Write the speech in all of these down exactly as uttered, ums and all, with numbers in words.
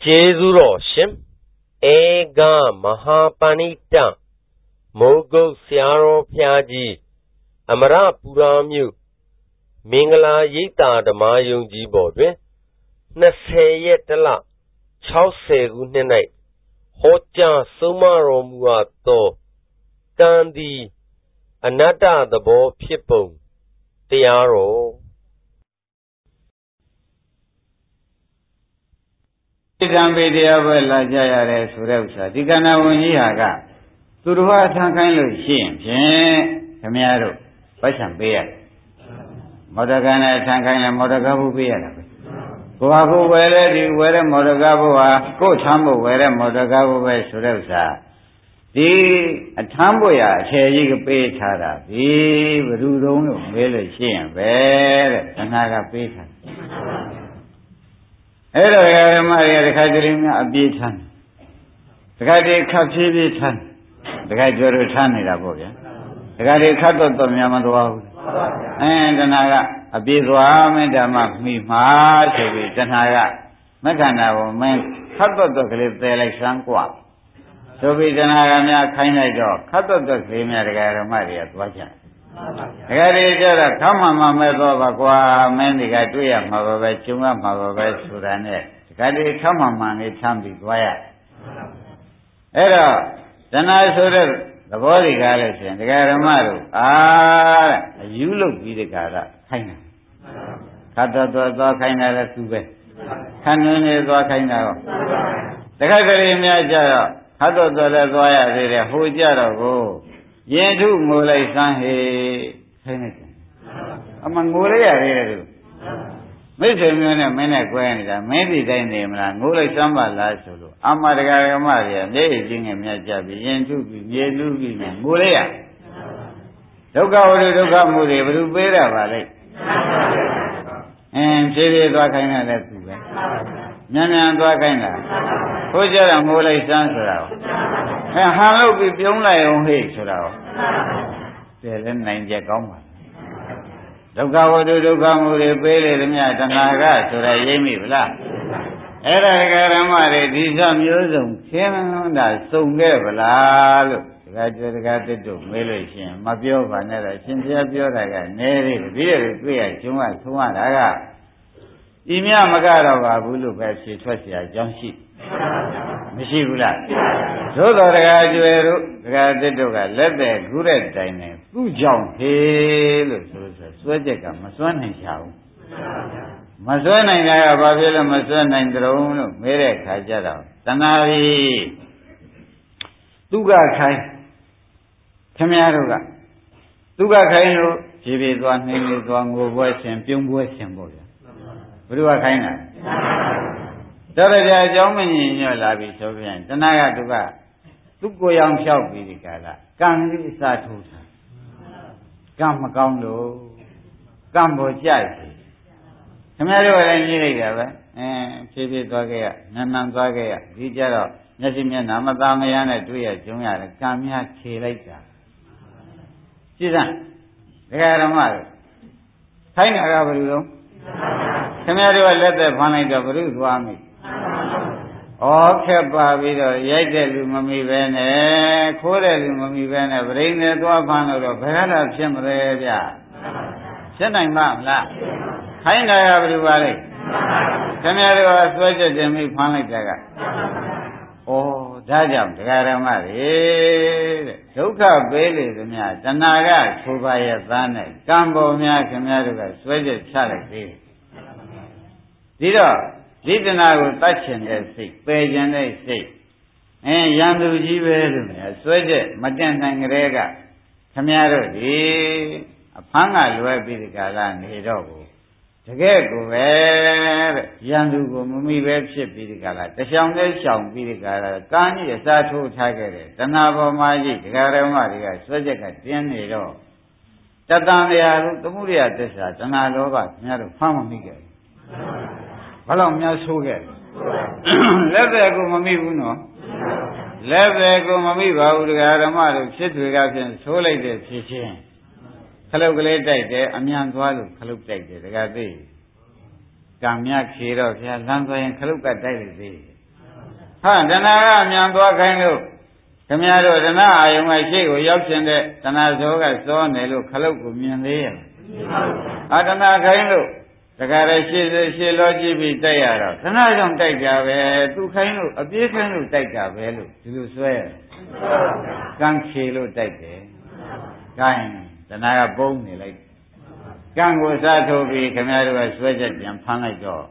Jezuro Shim Ega Mahapanita Mogo Siaro Piaji Amara Puramu Mingala Yita the Mayung Jibodwe Nasayetala Chause Gunenite Hocha Sumaro Muato Gandhi Anata the Bo People Tiaro Bella Jaya Sureusa, Dicana Uniaga, Turua Tankan Shin, Camaro, Pasam Beer, Modagana Tankan Modagabu Beer. Goabu where where Modagabu, go Tambo where Modagabu Sureusa. The Atamboya, Chayig Petara, the Rudon, Villa Shin, where Tanaga Peter. Hello, Maria, the Kajarin, a beaten. The Kadi Kapsibitan, the Kajarutan in a book. The Kadi Kato Yamadua, and the Naga, a Bizwa, and a Makmi March, the Naga, Makana, men, Kato to clip the election quap. So we the Naga, kind of dog, Kato to claim the Maria, Wajan. The Kadi come on, Mamma Bakwa, Mendiga, Tuya, Mava, Chuma, Mava, Surane. The Kadi come on, man, it's something quiet. Hello, then I saw the body galaxy, the Garamaru. Ah, you look be the Gala, Kaina. Kata to the Kaina Sube. Canon is what Kaina. The Kadi Miaja, Hato to the Zoya, the Hujara go. Yendu Mulai Sanhe, among Mulaya. Mister Muna Mena Granida, maybe they name Mulai Samba Lasulu, Amadaga Maria, Lady and Yajabi, Yendu, Yelubi, Mulaya. Loka Loka Muli, Rubera Valley. And Chili Wakana left. Nana Wakana. Hojara Mulai Sansara. And how be young like on hay, so now. Then Ninja Goma. Dogawa do Dogamu, the Bele, the Miatanaga, so I yemi blah. Era Garamare, these are museum, Kemanda, so never la. Look, got to do, Melation, Mabio Vanilla, Cynthia Bioraga, Neri, Beer, Queer, Chuma, Tumanaga. Imia Magara, Bulu, she trusted a jump sheet. Mishibula. So the Rajuero, Radedoga, let the good at dining. Who jump? Hail, Swajaka, Maswan and Chow. Maswan and I, Babila, Maswan and Drone, Mere Kajara, Tanari Tuga Kai Kamiaruga Tuga Kaino, Chibi is one name is one voice and Pum voice and boy. Rua Kaina. Dora Germany in your labi Soviet, Tanaga Duga, Tuko Yang Shao Vidicala, Gangi Satuta, Gamagondo, Gambo Jai. Camaro and Yega, and Chibi Dogea, Nanan Dogea, Dijaro, Nasimia, Namadamiana, Duya, Jumia, Kamia, Kilaka. Susan, the Garamar, Kaina Gabaru, Camaro let the Panay Gabaru, Wami. Okay, Bobby, Yagel, Mummy Vene, Corel, Mummy Vene, bring the Dwapano, Verana, Chimreya. Sending Mamla. Kinda everybody. Come here, I was watching Jimmy Panic. Oh, Dajam, the Garamari. Toka Bailey, the Mia, Tanaga, Kubaya Zane, Gambo Mia, Camerica, Swedget Charlie. Dida. Didn't I will touch and they sick, page and they sick. And Yandu Jivel, Swede, Majan and Rega, Camaro, a panga, Luabi the Galan, Hidogo. The Gego, where Yandu Mumi webship be the Gala, the Shangle Shang be the Gala, Gani, a Satu Tiger, the Nabo Maji, the Garamaria, Swedeka, Tianido. Tatan the Aru, the Muria Tessa, the Nalova, near the farm Miguel. Hello, Miss Hogan. Let there go, Mammy Uno. Let there go, Mammy, who got a mother, sit with us and so like this, teaching. Hello, great day, a man swallow, Kalup take it, the Gazi. Kamia Kiro, Lanzo and Kaluka daily. ဟာတဏှာကအမြန်သွားခိုင်းလို့ခင်ဗျားတို့တဏှာအာယုံကရှေ့ကိုရောက်ခြင်းတဲ့တဏှာဇောကစောနေလို့ခလုတ်ကိုမြင်သေးရဲ့အာတဏှာခိုင်းလို့တခါတည်းရှေ့ရှေ့လောကြည့်ပြီးတိုက်ရတော့တဏှာကြောင့်တိုက်ကြပဲသူခိုင်းလို့အပြေးခိုင်းလို့တိုက်ကြပဲလို့ဒီလိုဆွဲရကံချေလို့တိုက်တယ်ကဲတဏှာကပုံနေလိုက်ကံကိုစားထုတ်ပြီးခင်ဗျားတို့ကဆွဲချက်ပြန်ဖမ်းလိုက်တော့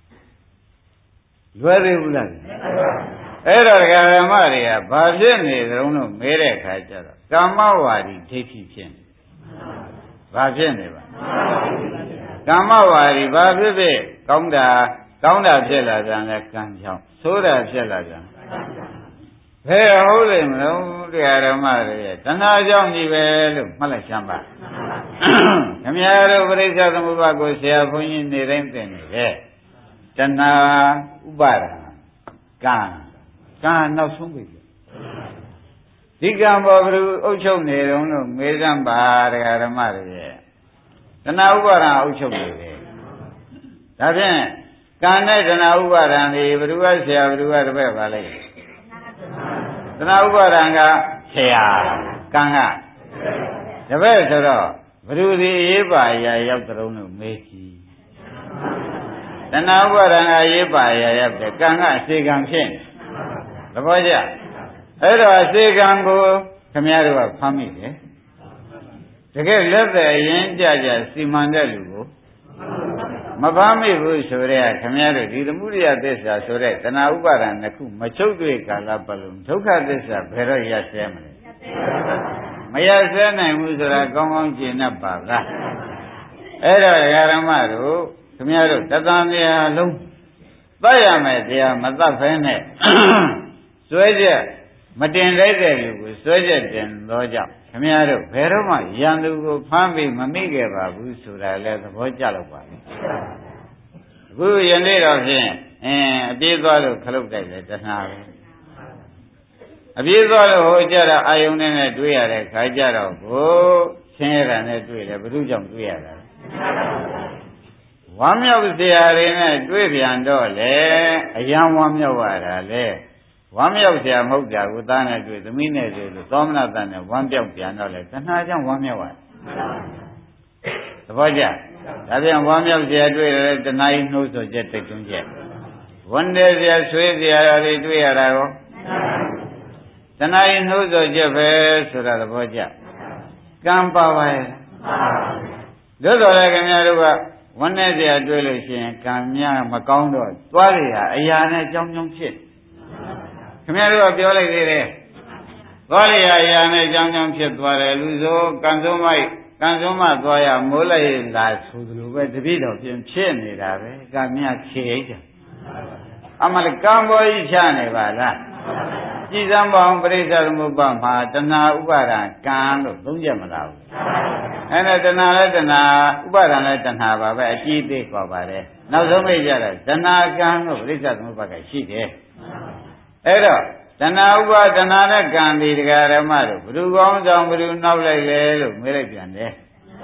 လွယ်သေးဘူးလားအဲ့တော့ဒကာဓမ္မတွေကဘာဖြစ်နေကြုံလို့မဲတဲ့ခါကျတော့ကာမဝါဒီဒိဋ္ဌိဖြစ်နေဘာဖြစ်နေပါကာမဝါဒီဘာဖြစ်ဖြစ်ကောင်းတာကောင်းတာဖြစ်လာကြတယ်ကံကြောင့်ဆိုးတာဖြစ်လာကြဘယ်ဟုတ်လိမ့်မလို့ဒကာဓမ္မတွေရဲ့တဏှာကြောင့်ကြီးပဲလို့မှတ်လိုက်စမ်းပါခင်ဗျားတို့ပရိစ္ဆေသမုပ္ပါကိုဆရာဘုန်းကြီးနေတိုင်းသင်နေတယ်တဏှာဥပါဒံကံကံနောက်ဆုံးပြီဒီကံပေါ်ဘယ်လိုအုပ်ချုပ်နေတုံးလို့မေးစမ်းပါတရားဓမ္မတွေရဲ့တဏှာဥပါဒံအုပ်ချုပ်နေတယ်ဒါဖြင့်ကံနဲ့တဏှာဥပါဒံတွေဘယ်သူကဆရာဘယ်သူကတပည့်ပါလဲတဏှာဥပါဒံကဆရာကံကတပည့်ဆိုတော့ဘယ်သူဒီရေးပါရာရောက်တုံးလို့မေးကြည့်တဏှာဥပါဒံကရေးပါရာရောက်တယ်ကံကစေကံဖြစ်နေသဘောကျအဲ့တော့အစေကံကိုခမည်းတော်ကဖမ်းမိတယ်တကယ်လက်သက်အရင်ကြကြစီမံတဲ့လူကိုမဖမ်းမိဘူးဆိုတဲ့ခမည်းတော်ဒီသမုဒိယသစ္စာဆိုတဲ့တဏှာဥပါဒံတစ်ခုမချုပ်တွေ့ကာလပတ်လုံးဒုက္ခသစ္စာဘယ်တော့ရဆဲမလဲမရဆဲနိုင်ဘူးဆိုတာကောင်းကောင်းကျင့်တတ်ပါလားအဲ့တော့ဓမ္မတို့ခမည်းတော်တသံတရားလုံးသတ်ရမယ်တရားမသတ်ဖဲနဲ့စွဲချက်မတင်လိုက်တဲ့လူကိုစွဲချက်တင်တော့ကြောင့်ခင်ဗျားတို့ဘယ်တော့မှရန်သူကိုဖမ်းပြီးမမိခဲ့ပါဘူးဆိုတာလည်းသဘောကျလို့ပါလေအခုယနေ့တော့ဖြင့်အင်းအပြေးသွားလို့ခလုတ်တိုက်တယ်တဏှာပဲအပြေးသွားလို့ဟိုကြတော့အာယုန်နဲ့တွေ့ရတဲ့ခါကြတော့ကိုဆင်းရဲတာနဲ့တွေ့တယ်ဘု து ကြောင့်တွေ့ရတာဝမ်းမြောက်စရာတွေနဲ့တွေ့ပြန်တော့လေအယံဝမ်းမြောက်ရတာလေဝမ်းမြောက်စရာမဟုတ်တာကိုသားနဲ့တွေ့သမီးနဲ့တွေ့လို့သောမနာတန်နဲ့ဝမ်းပြောက်ပြန်တော့လေတဏှာကြောင့်ဝမ်းမြောက်ရတယ်သဘောကျဒါပြန်ဝမ်းမြောက်စရာတွေ့တယ်တဏှာကြီးနှိုးဆိုချက်တိတ်တွန်းချက်ဝန်တယ်စရာဆွေးစရာတွေတွေ့ရတာရောတဏှာကြီးနှိုးဆိုချက်ပဲဆိုတာသဘောကျကံပါပါရဲ့တို့တော်လည်းခင်ဗျားတို့ကဝန်းနေစရာတွေ့လို့ရှိရင်ကံများမကောင်းတော့သွားရတာအရာနဲ့ကြောင်းကြောင်းဖြစ်ခင်ဗျားတို့ကပြောလိုက်သေးတယ်သွားရအရာနဲ့ကြောင်းကြောင်းဖြစ်သွားတယ်လူဆိုကံစိုးမိုက်ကံစိုးမသွားရမိုးလိုက်လာဆိုသလိုပဲတပည့်တော်ပြင်ဖြစ်နေတာပဲကံများခေအိတ်တယ်အမလကံပေါ်ကြီးချနေပါလားကြည်စံပေါင်းပရိစ္ဆေသမုပ္ပါမှာတဏှာဥပါဒံကံလို့သုံးချက်မလားဘူးအဲ့ဒါတဏှာလဲတဏှာဥပါဒံလဲတဏှာပါပဲအကြည့်သေးกว่าပါတယ်နောက်ဆုံးမိတ်ကြတယ်တဏှာကံလို့ပရိစ္ဆေသမုပ္ပါကရှိတယ်အဲ့တော့တဏှာဥပါဒနာနဲ့ကံဒီတရားဓမ္မတို့ဘ누구ကောင်းဆောင်ဘ누구နောက်လိုက်လဲလို့မေးလိုက်ပြန်တယ်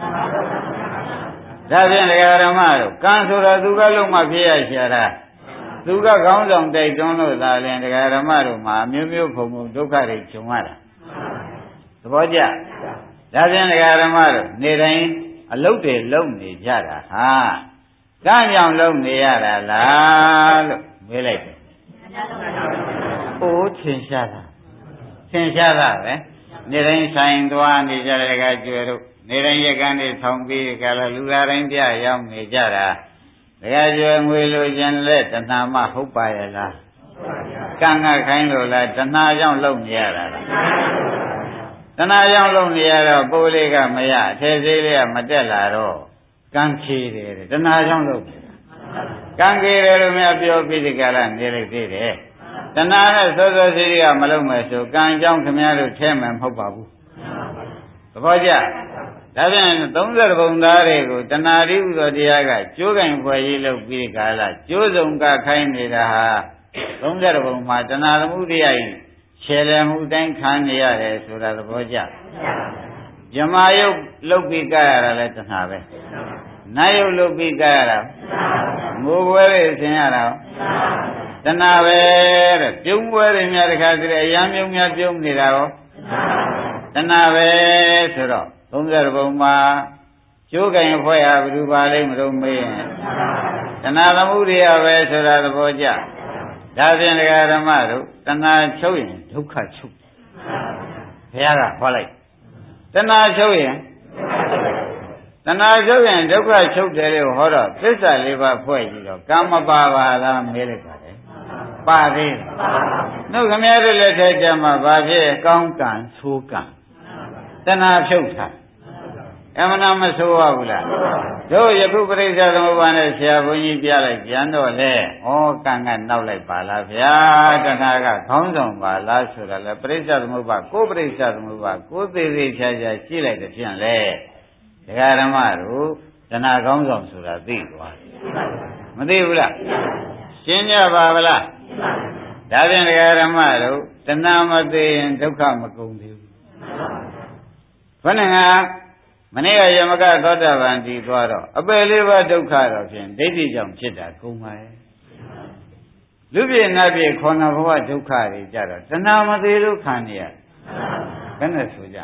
ဒါဖြင့်တရားဓမ္မတို့ကံဆိုတာသူကလုံးမှဖြစ်ရရှာတာသူကကောင်းဆောင်တိုက်တွန်းလို့သာလင်တရားဓမ္မတို့မှာမျိုးမျိုးဖုံဖုံဒုက္ခတွေဂျုံရတာသဘောကျဒါဖြင့်တရားဓမ္မတို့နေတိုင်းအလုတ်တွေလုံနေကြတာဟာကံကြောင့်လုံနေရတာလားလို့မေးလိုက်တယ်အိုးထင်ရှားတာထင်ရှားတာပဲနေတိုင်းဆိုင်သွားနေကြတဲ့ကကျွယ်တို့နေတိုင်းရက်ကန်းတွေထောင်ပြီးကြလားလူလာတိုင်းပြရောက်နေကြတာတကယ်ကျွယ်ငွေလိုချင်လဲတဏှာမဟုတ်ပါရဲ့လားကံကခိုင်းလို့လားတဏှာကြောင့်လုံနေရတာလားတဏှာကြောင့်လုံနေရတော့ပိုးလေးကမရအထဲသေးလေးကမတက်လာတော့ကံခေတယ်တဏှာကြောင့်လုံနေတာကံခေတယ်လို့များပြောပြီးဒီကလာနေလိုက်သေးတယ်တဏှာနဲ့စောစောစီးကမလုံမယ်ဆိုကံကြောင့်ခင်ဗျားတို့ထဲမယ်မဟုတ်ပါဘူးသဘောကျဒါပြန်သုံးဆယ်ပုံသားတွေကိုတဏှာတိဥသောတရားကကျိုးကင်ဖွယ်ရေးလုပ်ပြီးဒီကလာကျိုးစုံကခိုင်းနေတာဟာသုံးဆယ်ပုံမှာတဏှာသမှုတရားကြီးခြေလည်မှုတိုင်းခံနေရတယ်ဆိုတာသဘောကျဇမာယုတ်လုပ်ပြီးကြရတာလဲတဏှာပဲနာယုတ်လုပ်ပြီးကြရတာငိုပွဲလေးဆင်ရတာတဏှာပဲတဲ့ပြုံးပွဲတွေများတခါတည်းအယံပြုံးများပြုံးနေတာရောတဏှာပဲဆိုတော့သုံးဆယ်ဘုံမှာကျိုးကင်ဖွဲ့ရဘယ်သူပါလိမ့်မလို့မေးရင်တဏှာသမုဒိယပဲဆိုတာသဘောကျဒါဖြင့်ဒကာဓမ္မတို့တဏှာချုပ်ရင်ဒုက္ခချုပ်ဘုရားကဟောလိုက်တဏှာချုပ်ရင်တဏှာချုပ်ရင်ဒုက္ခချုပ်တယ်လို့ဟောတော့သစ္စာလေးပါးဖွဲ့ကြည့်တော့ကမ္မပါပါလားမေးလိုက်ပါလေပါသေးနှုတ်ခမည်းတော်လက်ထက်ကျမှဘာဖြစ်ကောင်းကံဆိုးကံတဏှာဖြုတ်ထားအမှန်မဆိုးရဘူးလားတို့ယခုပရိစ္ဆေသမုပ္ပါဒ်နဲ့ဆရာဘုန်းကြီးပြလိုက်ပြန်တော့လေဩကံကနောက်လိုက်ပါလားဗျာတဏှာကခေါင်းဆောင်ပါလားဆိုတာလေပရိစ္ဆေသမုပ္ပါဒ်ကိုပရိစ္ဆေသမုပ္ပါဒ်ကိုသေးသေးချာချာရှိလိုက်တဲ့ဖြင့်လေဒကာဓမ္မတို့တဏှာခေါင်းဆောင်ဆိုတာသိသွားမသိဘူးလားရှင်းကြပါဗလားဒါဖြင့်ဒကာဓမ္မတို့တဏှာမသိရင်ဒုက္ခမကုန်သေးဘူးဘယ်နဲ့မနေ့ကယမကသောတာပန်တည်သွားတော့အပယ်လေးပါးဒုက္ခတော့ဖြင့်ဒိဋ္ဌိကြောင့်ဖြစ်တာကုန်ပါရဲ့လူပြည့်နတ်ပြည့်ခေါဏဘဝဒုက္ခတွေကြတော့တဏှာမသေးလို့ခံနေရဘယ်နဲ့ဆိုကြ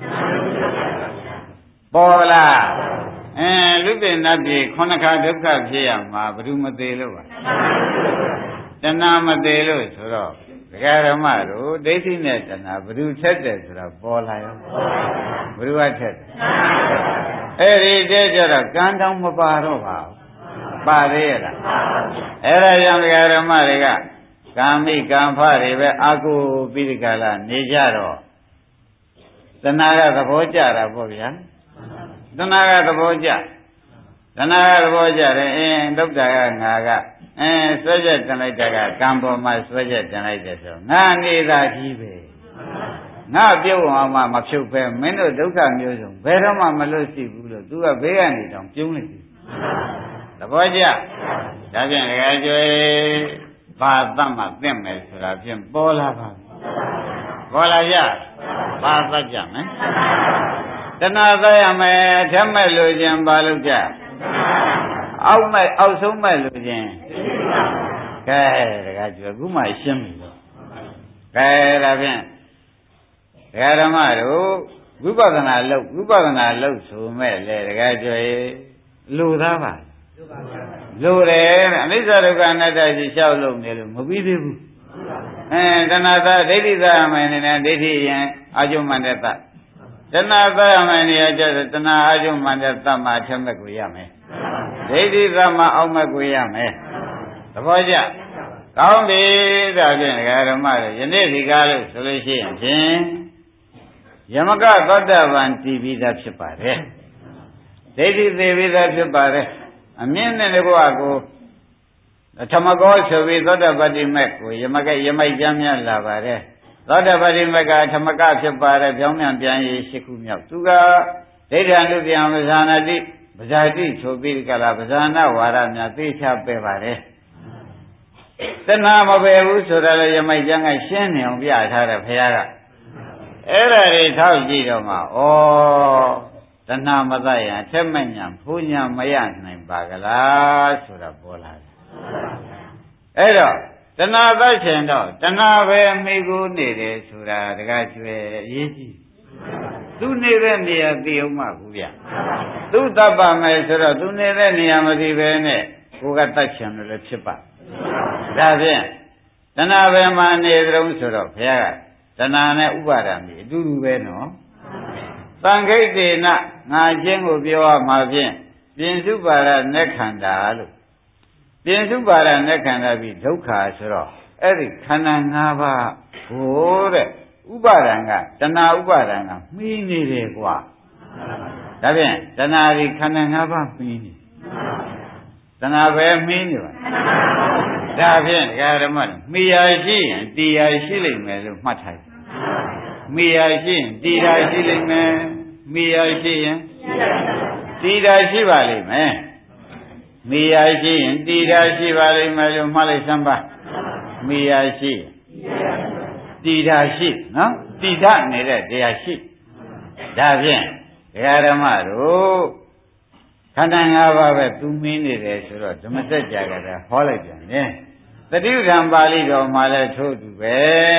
ပေါ်လားအဲလူပြည့်နတ်ပြည့်ခေါဏခါဒုက္ခဖြစ်ရမှာဘယ်သူမသေးလို့ပါတဏှာမသေးလို့ဆိုတော့ဒကာဓမ္မတို့ဒိဋ္ဌိနဲ့တဏှာဘယ်သူထက်တယ်ဆိုတာပေါ်လာရောဘယ်သူကထက်တယ်အဲ့ဒီတည်းကျတော့ကံတောင်မပါတော့ပါဘူးပါသေးရလားအဲ့ဒါကြောင့်ဒကာဓမ္မတွေကကာမိကံဖတွေပဲအာကိုပြီးဒီကလာနေကြတော့တဏှာကသဘောကျတာပေါ့ဗျာတဏှာကသဘောကျတဏှာကသဘောကျတယ်အင်းဒုက္ခကငါကအဲဆွဲချက်တင်လိုက်တာကကံပေါ်မှာဆွဲချက်တင်လိုက်တယ်ဆိုငါနေတာကြီးပဲငါပြုတ်အောင်မှမဖြုတ်ပဲမင်းတို့ဒုက္ခမျိုးစုံဘယ်တော့မှမလွတ်ရှိဘူးလို့ तू ကဘေးကနေတောင်ပြုံးလိုက်တယ်သဘောကျဒါဖြင့်ဒကာကျွေးဘာသတ်မှသိမယ်ဆိုတာဖြင့်ပေါ်လာပါပေါ်လာကြဘာသတ်ကြမယ်တဏှာသတ်ရမယ်ထက်မဲ့လို့ခြင်းဘာလို့ကြအောက်မဲ့အောက်ဆုံးမဲ့လို့ခြင်းကဲဒကာကျွေးခုမှရှင်းပြီလို့ကဲဒါဖြင့်ဒကာဓမ္မတို့ဝိပဿနာလုပ်ဝိပဿနာလုပ်ဆိုမဲ့လေဒကာကျွေးလူသားပါလူတယ်အနိစ္စဒုက္ခအနတ္တကြီးလျှောက်လို့နေလို့မပြီးသေးဘူးအဲတဏှာသဒိဋ္ဌိသအမယ်နေနဲ့ဒိဋ္ဌိရင်အာကျုံမန္တတတဏှာသအမယ်နေရကျတော့တဏှာအာကျုံမန္တတမှာထက်မဲ့ကိုရမယ်ဒိဋ္ဌိသမှာအောက်မဲ့ကိုရမယ်သဘောကျကောင်းပြီဒါဖြင့်ဒကာဓမ္မတို့ယနေ့ဒီကားလို့ဆိုလို့ရှိရင်ဖြင့်ယမကသောတာပန်တည်ပြီးသားဖြစ်ပါတယ်ဒိဋ္ဌိသေးပြီးသားဖြစ်ပါတယ်အမြင့်နဲ့တကွာကိုဓမ္မကောဆိုပြီးသောတာပတိမက်ကိုယမကယမိုက်ကျမ်းများလာပါတယ်သောတာပတိမက်ကဓမ္မကဖြစ်ပါတယ်ပြောင်းပြန်ပြန်ရေးရှိခုမြောက်သူကဒိဋ္ဌာနုပြန်ပဇာနာတိပဇာတိဆိုပြီးကြလားပဇာနာဝါဒများသိချပဲပါတယ်တဏှာမပယ်ဘူးဆိုတာလည်းယမိုက်ကျမ်းကရှင်းနေအောင်ပြထားတယ်ဘုရားကအဲ့ဒါတွေထောက်ကြည့်တော့မှဩတဏှာမသတ်ရင်အထက်မညာဘုညာမရနိုင်ပါကလားဆိုတာပေါ်လာတယ်အဲ့တော့တဏှာသတ်ချင်တော့တဏှာပဲမိကိုနေတယ်ဆိုတာတကားကျွဲအရေးကြီးသူနေတဲ့နေရာသိအောင်မှဘူးဗျသူတတ်ပါမယ်ဆိုတော့သူနေတဲ့နေရာမသိပဲနဲ့ကိုကတတ်ချင်လို့လည်းဖြစ်ပါဒါဖြင့်တဏှာပဲမှနေကြုံဆိုတော့ဘုရားကတဏှာနဲ့ဥပါဒံကြီးအတူတူပဲနော်သံခိတ်တေနငါချင်းကိုပြောရမှာဖြင့်ပြင်စုပါရနဲ့ခန္ဓာလို့ပြင်စုပါရနဲ့ခန္ဓာပြီးဒုက္ခဆိုတော့အဲ့ဒီခန္ဓာ၅ပါးဟိုတဲ့ဥပါဒံကတဏှာဥပါဒံကမှီးနေတယ်ကွာဒါဖြင့်တဏှာဒီခန္ဓာ၅ပါးမှီးနေတဏှာပဲမှီးနေပါဒါဖြင့်ဒကာဓမ္မမှီရရှိရင်တရားရှိလိမ့်မယ်လို့မှတ်ထားတယ်မိယာရှိရင်တည်တာရှိလိမ့်မယ်မိယာရှိရင်တည်တာရှိပါလိမ့်မယ်မိယာရှိရင်တည်တာရှိပါလိမ့်မယ်လို့မှတ်လိုက်စမ်းပါမိယာရှိတည်တာရှိနော်တည်တာနေတဲ့တရားရှိဒါဖြင့်ဒကာဓမ္မတို့ခန္ဓာ၅ပါးပဲသူမင်းနေတယ်ဆိုတော့ဓမ္မစကြာကလည်းဟောလိုက်ပြန်တယ်တတိပဋ္ဌာန်ပါဠိတော်မှာလည်းထို့တူပဲ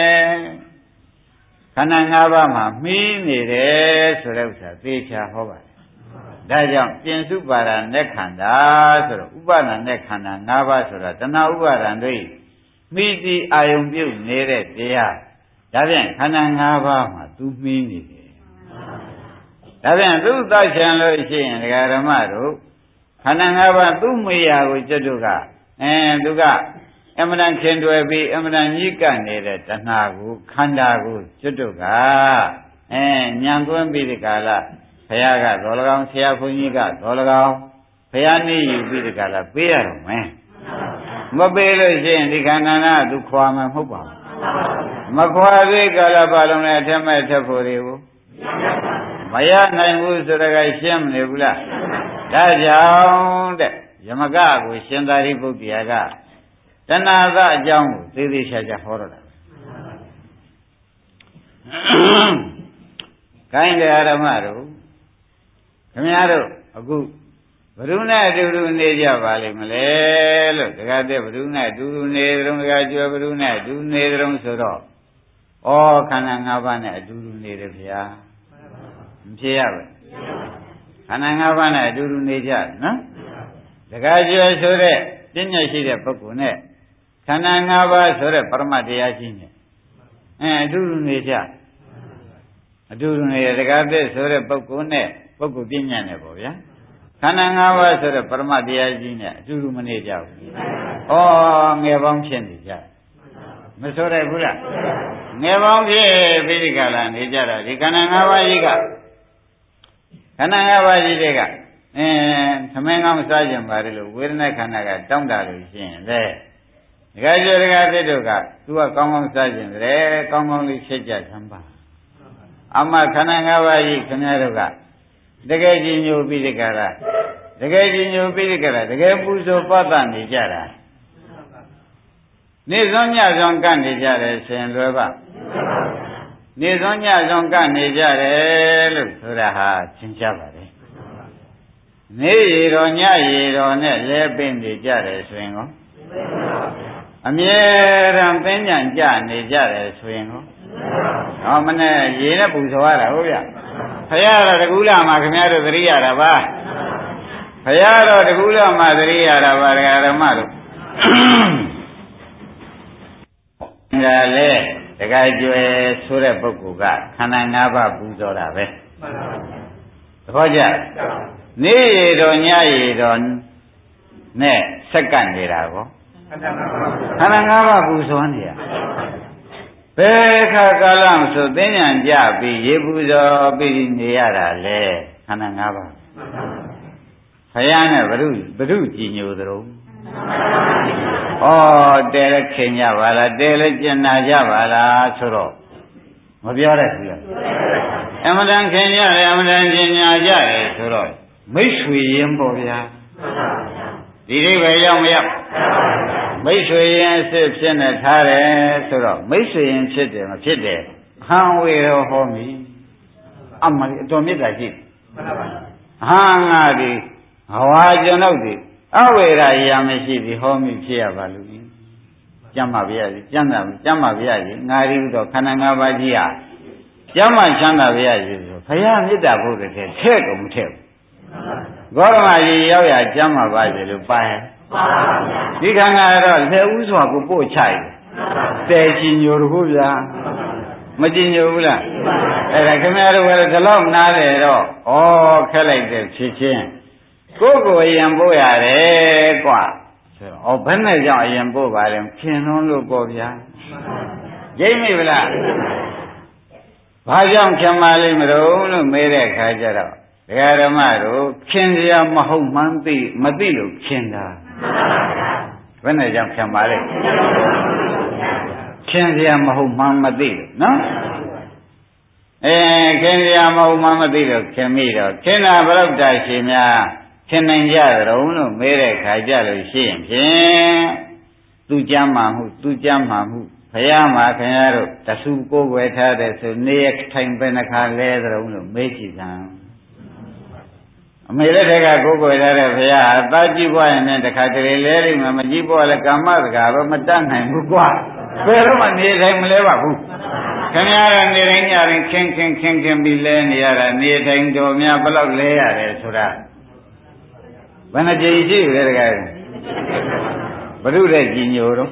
ခန္ဓာ၅ပါးမှာမှီးနေတယ်ဆိုတဲ့ဥစ္စာသေချာဟောပါတယ်ဒါကြောင့်ပြင်စုပါဒနဲ့ခန္ဓာဆိုတော့ဥပါဒနဲ့ခန္ဓာ၅ပါးဆိုတာတဏှာဥပါဒံတို့မှီးတည်အာယုံပြုတ်နေတဲ့တရားဒါဖြင့်ခန္ဓာ၅ပါးမှာသူမှီးနေတယ်ဒါဖြင့်သူ့သတ်ချင်လို့ရှိရင်ဒကာဓမ္မတို့ခန္ဓာ၅ပါးသူ့မေယာကိုကျွတ်တို့ကအဲသူကအမှန်တန်ခင်တွယ်ပြီးအမှန်တန်ညှိကပ်နေတဲ့တဏှာကိုခန္ဓာကိုကျွတ်တို့ကအဲညံသွင်းပြီးဒီကာလဘုရားကတော်၎င်းဆရာဘုန်းကြီးကတော်၎င်းဘုရားနေယူပြီးဒီကာလပေးရတော့မယ်မပေးလို့ရှိရင်ဒီခန္ဓာကသူခွာမှာမဟုတ်ပါဘူးမခွာသေးကာလပါလုံးနဲ့အထက်မဲ့ထက်ဖို့တွေကိုမရနိုင်ဘူးဆိုတော့ကရှင်းမနေဘူးလားဒါကြောင့်တဲ့ယမကကိုရှင်သာရိပုတ္တရာကတဏှာကအကြောင်းကိုသေသေးချာချာဟောတော့တာခိုင်းတယ်ဓမ္မတို့ခင်ဗျားတို့အခုဘ누구နဲ့အတူတူနေကြပါလိမ့်မလဲလို့တခါတည်းဘ누구နဲ့အတူတူနေကြုံတခါကျွဲဘ누구နဲ့အတူနေကြုံဆိုတော့ဩခန္ဓာ၅ပါးနဲ့အတူတူနေတယ်ဗျာမဖြစ်ရပါဘူးခန္ဓာ၅ပါးနဲ့အတူတူနေကြနော်တခါကျွဲဆိုတဲ့ပညာရှိတဲ့ပုဂ္ဂိုလ်နဲ့ခန္ဓာ၅ပါးဆိုတဲ့ပရမတ်တရားရှိနေအဲအတူတူနေကြအတူတူနေတခါတည်းဆိုတဲ့ပုဂ္ဂိုလ်နဲ့ပုဂ္ဂိုလ်ပညာနဲ့ပေါ့ဗျာခန္ဓာ၅ပါးဆိုတဲ့ပရမတ်တရားကြီးနဲ့အတူတူမနေကြဘူး။ဩငယ်ပေါင်းဖြစ်နေကြ။မဆိုရဘူးလား။ငယ်ပေါင်းဖြစ်ပြီးဒီကလာနေကြတာဒီခန္ဓာ၅ပါးကြီးကခန္ဓာ၅ပါးကြီးတွေကအဲသမင်းကောင်းစားကြပါလေလို့ဝေဒနာခန္ဓာကတောင်းတလို့ရှိရင်လေဒကာကျော်ဒကာသစ်တို့ကသူကကောင်းကောင်းစားကြတယ်ကောင်းကောင်းလေးဖြစ်ကြသမ်းပါအမှခန္ဓာ၅ပါးကြီးခင်ဗျားတို့ကတကယ်ကြီးညိုပြီးဒီကရာတကယ်ကြီးညိုပြီးဒီကရာတကယ်ပူဇော်ပတ်သက်နေကြတာနေစွမ်းညစွမ်းကပ်နေကြတယ်ဆိုရင်လွယ်ပါနေစွမ်းညစွမ်းကပ်နေကြတယ်လို့ဆိုတာဟာသင်ရှားပါတယ်နေရီတော်ညရီတော်နဲ့လဲပင်နေကြတယ်ဆိုရင်ကောအမြဲတမ်းပင်ညံကြနေကြတယ်ဆိုရင်ကောဟောမနဲ့ရေနဲ့ပူဇော်ရတာဟုတ်ဗျဘုရားတော်တကူလာမှာခင်ဗျားတို့သတိရတာပါဘုရားတော်တကူလာမှာသတိရတာပါဒကာဓမ္မတို့ဒါလေတခါကျွယ်ဆိုတဲ့ပုဂ္ဂိုလ်ကခန္ဓာ၅ပါးပူဇော်တာပဲသဘောကျနေရတော်ညရတော်နဲ့စက္ကန့်နေတာကောခန္ဓာ၅ပါးပူဇော်နေရဘယ်ခါကာလမှဆိုသိဉာဏ်ကြပြီးရေပူဇော်ပြီးနေရတာလေခန္ဓာ၅ပါးဘုရားနဲ့ဘုရုဘုရုကြည်ညိုသရုံဩတဲလည်းခင်ကြပါလားတဲလည်းကျင်နာကြပါလားဆိုတော့မပြောရဘူးလားအမှန်တန်ခင်ကြတယ်အမှန်တန်ကျင်ညာကြတယ်ဆိုတော့မိတ်ဆွေရင်ပေါ့ဗျာဒီအိဗယ်ရောက်မရောက်မိတ်ဆွေရင်အစ်ဖြစ်နေထားတယ်ဆိုတော့မိတ်ဆွေရင်ဖြစ်တယ်မဖြစ်တယ်ဟံဝေရောဟောမိအမလေးအတော်မြတ်တာရှိဟံငါဒီဟဝါကျွန်ုပ်ဒီအဝေရာရာမရှိပြီဟောမိဖြစ်ရပါလို့ကျမ်းပါဗျာကျမ်းသာကျမ်းပါဗျာငါရီတော့ခန္ဓာ၅ပါးကြီးဟာကျမ်းမှချမ်းသာဗျာဆိုဘုရားမေတ္တာဘုရားတဲ့ထဲ့ကုန်မထဲ့ဂေါရမကြီးရောက်ရကျမ်းပါပါစေလို့ပါရဲ့ဒီခန္ဓာတော့လက်ဥစွာကိုပို့ချရတယ်တဲချီညိုတို့ဗျာမကြည်ညိုဘူးလားအဲ့ဒါခင်ဗျားတို့ကလည်းဒီလောက်နားတယ်တော့ဩခက်လိုက်တဲ့ဖြစ်ချင်းကိုယ်ကိုယ်အရင်ပို့ရတယ်ကွာဆိုတော့ဩဘယ်နဲ့ကြောင့်အရင်ပို့ပါလဲခင်လွန်းလို့ပေါ့ဗျာရိပ်မိဗလားဘာကြောင့်ခင်ပါလိမ့်မလို့လို့မေးတဲ့အခါကျတော့ဒကာဓမ္မတို့ခင်စရာမဟုတ်မှန်းသိမသိလို့ခင်တာဘယ်နဲ့ကြောင့်ခင်ပါလဲခင်စရာမဟုတ်မှန်းမသိလို့နော်အဲခင်စရာမဟုတ်မှန်းမသိလို့ခင်မိတော့ခင်တာဘယ်တော့တာရှိများခင်နိုင်ကြကြုံလို့မေးတဲ့ခါကြလို့ရှိရင်ဖြင့်သူကြမ်းမှမှုသူကြမ်းမှမှုဘုရားမှာခင်ဗျားတို့တဆူကိုယ်ွယ်ထားတဲ့ဆိုနေရထိုင်ပဲနှခါလဲကြုံလို့မေးကြည့်စမ်းအမေလက်ထက်ကကိုယ်ကိုယ်ထားတဲ့ဘုရားအသားကြည့်ပွားရင်လည်းတခါတလေလဲလိမ့်မယ်မကြည့်ပွားလဲကာမစကားတော့မတတ်နိုင်ဘူးကွာဘယ်တော့မှနေတိုင်းမလဲပါဘူးခင်ဗျားတို့နေတိုင်းညတိုင်းခင်းခင်းခင်းခင်းပြီးလဲနေရတာနေတိုင်းတော်များဘယ်လောက်လဲရတယ်ဆိုတာဘယ်နှကြိမ်ရှိလဲတကယ်ဘုရုတဲ့ကြီးညိုတော့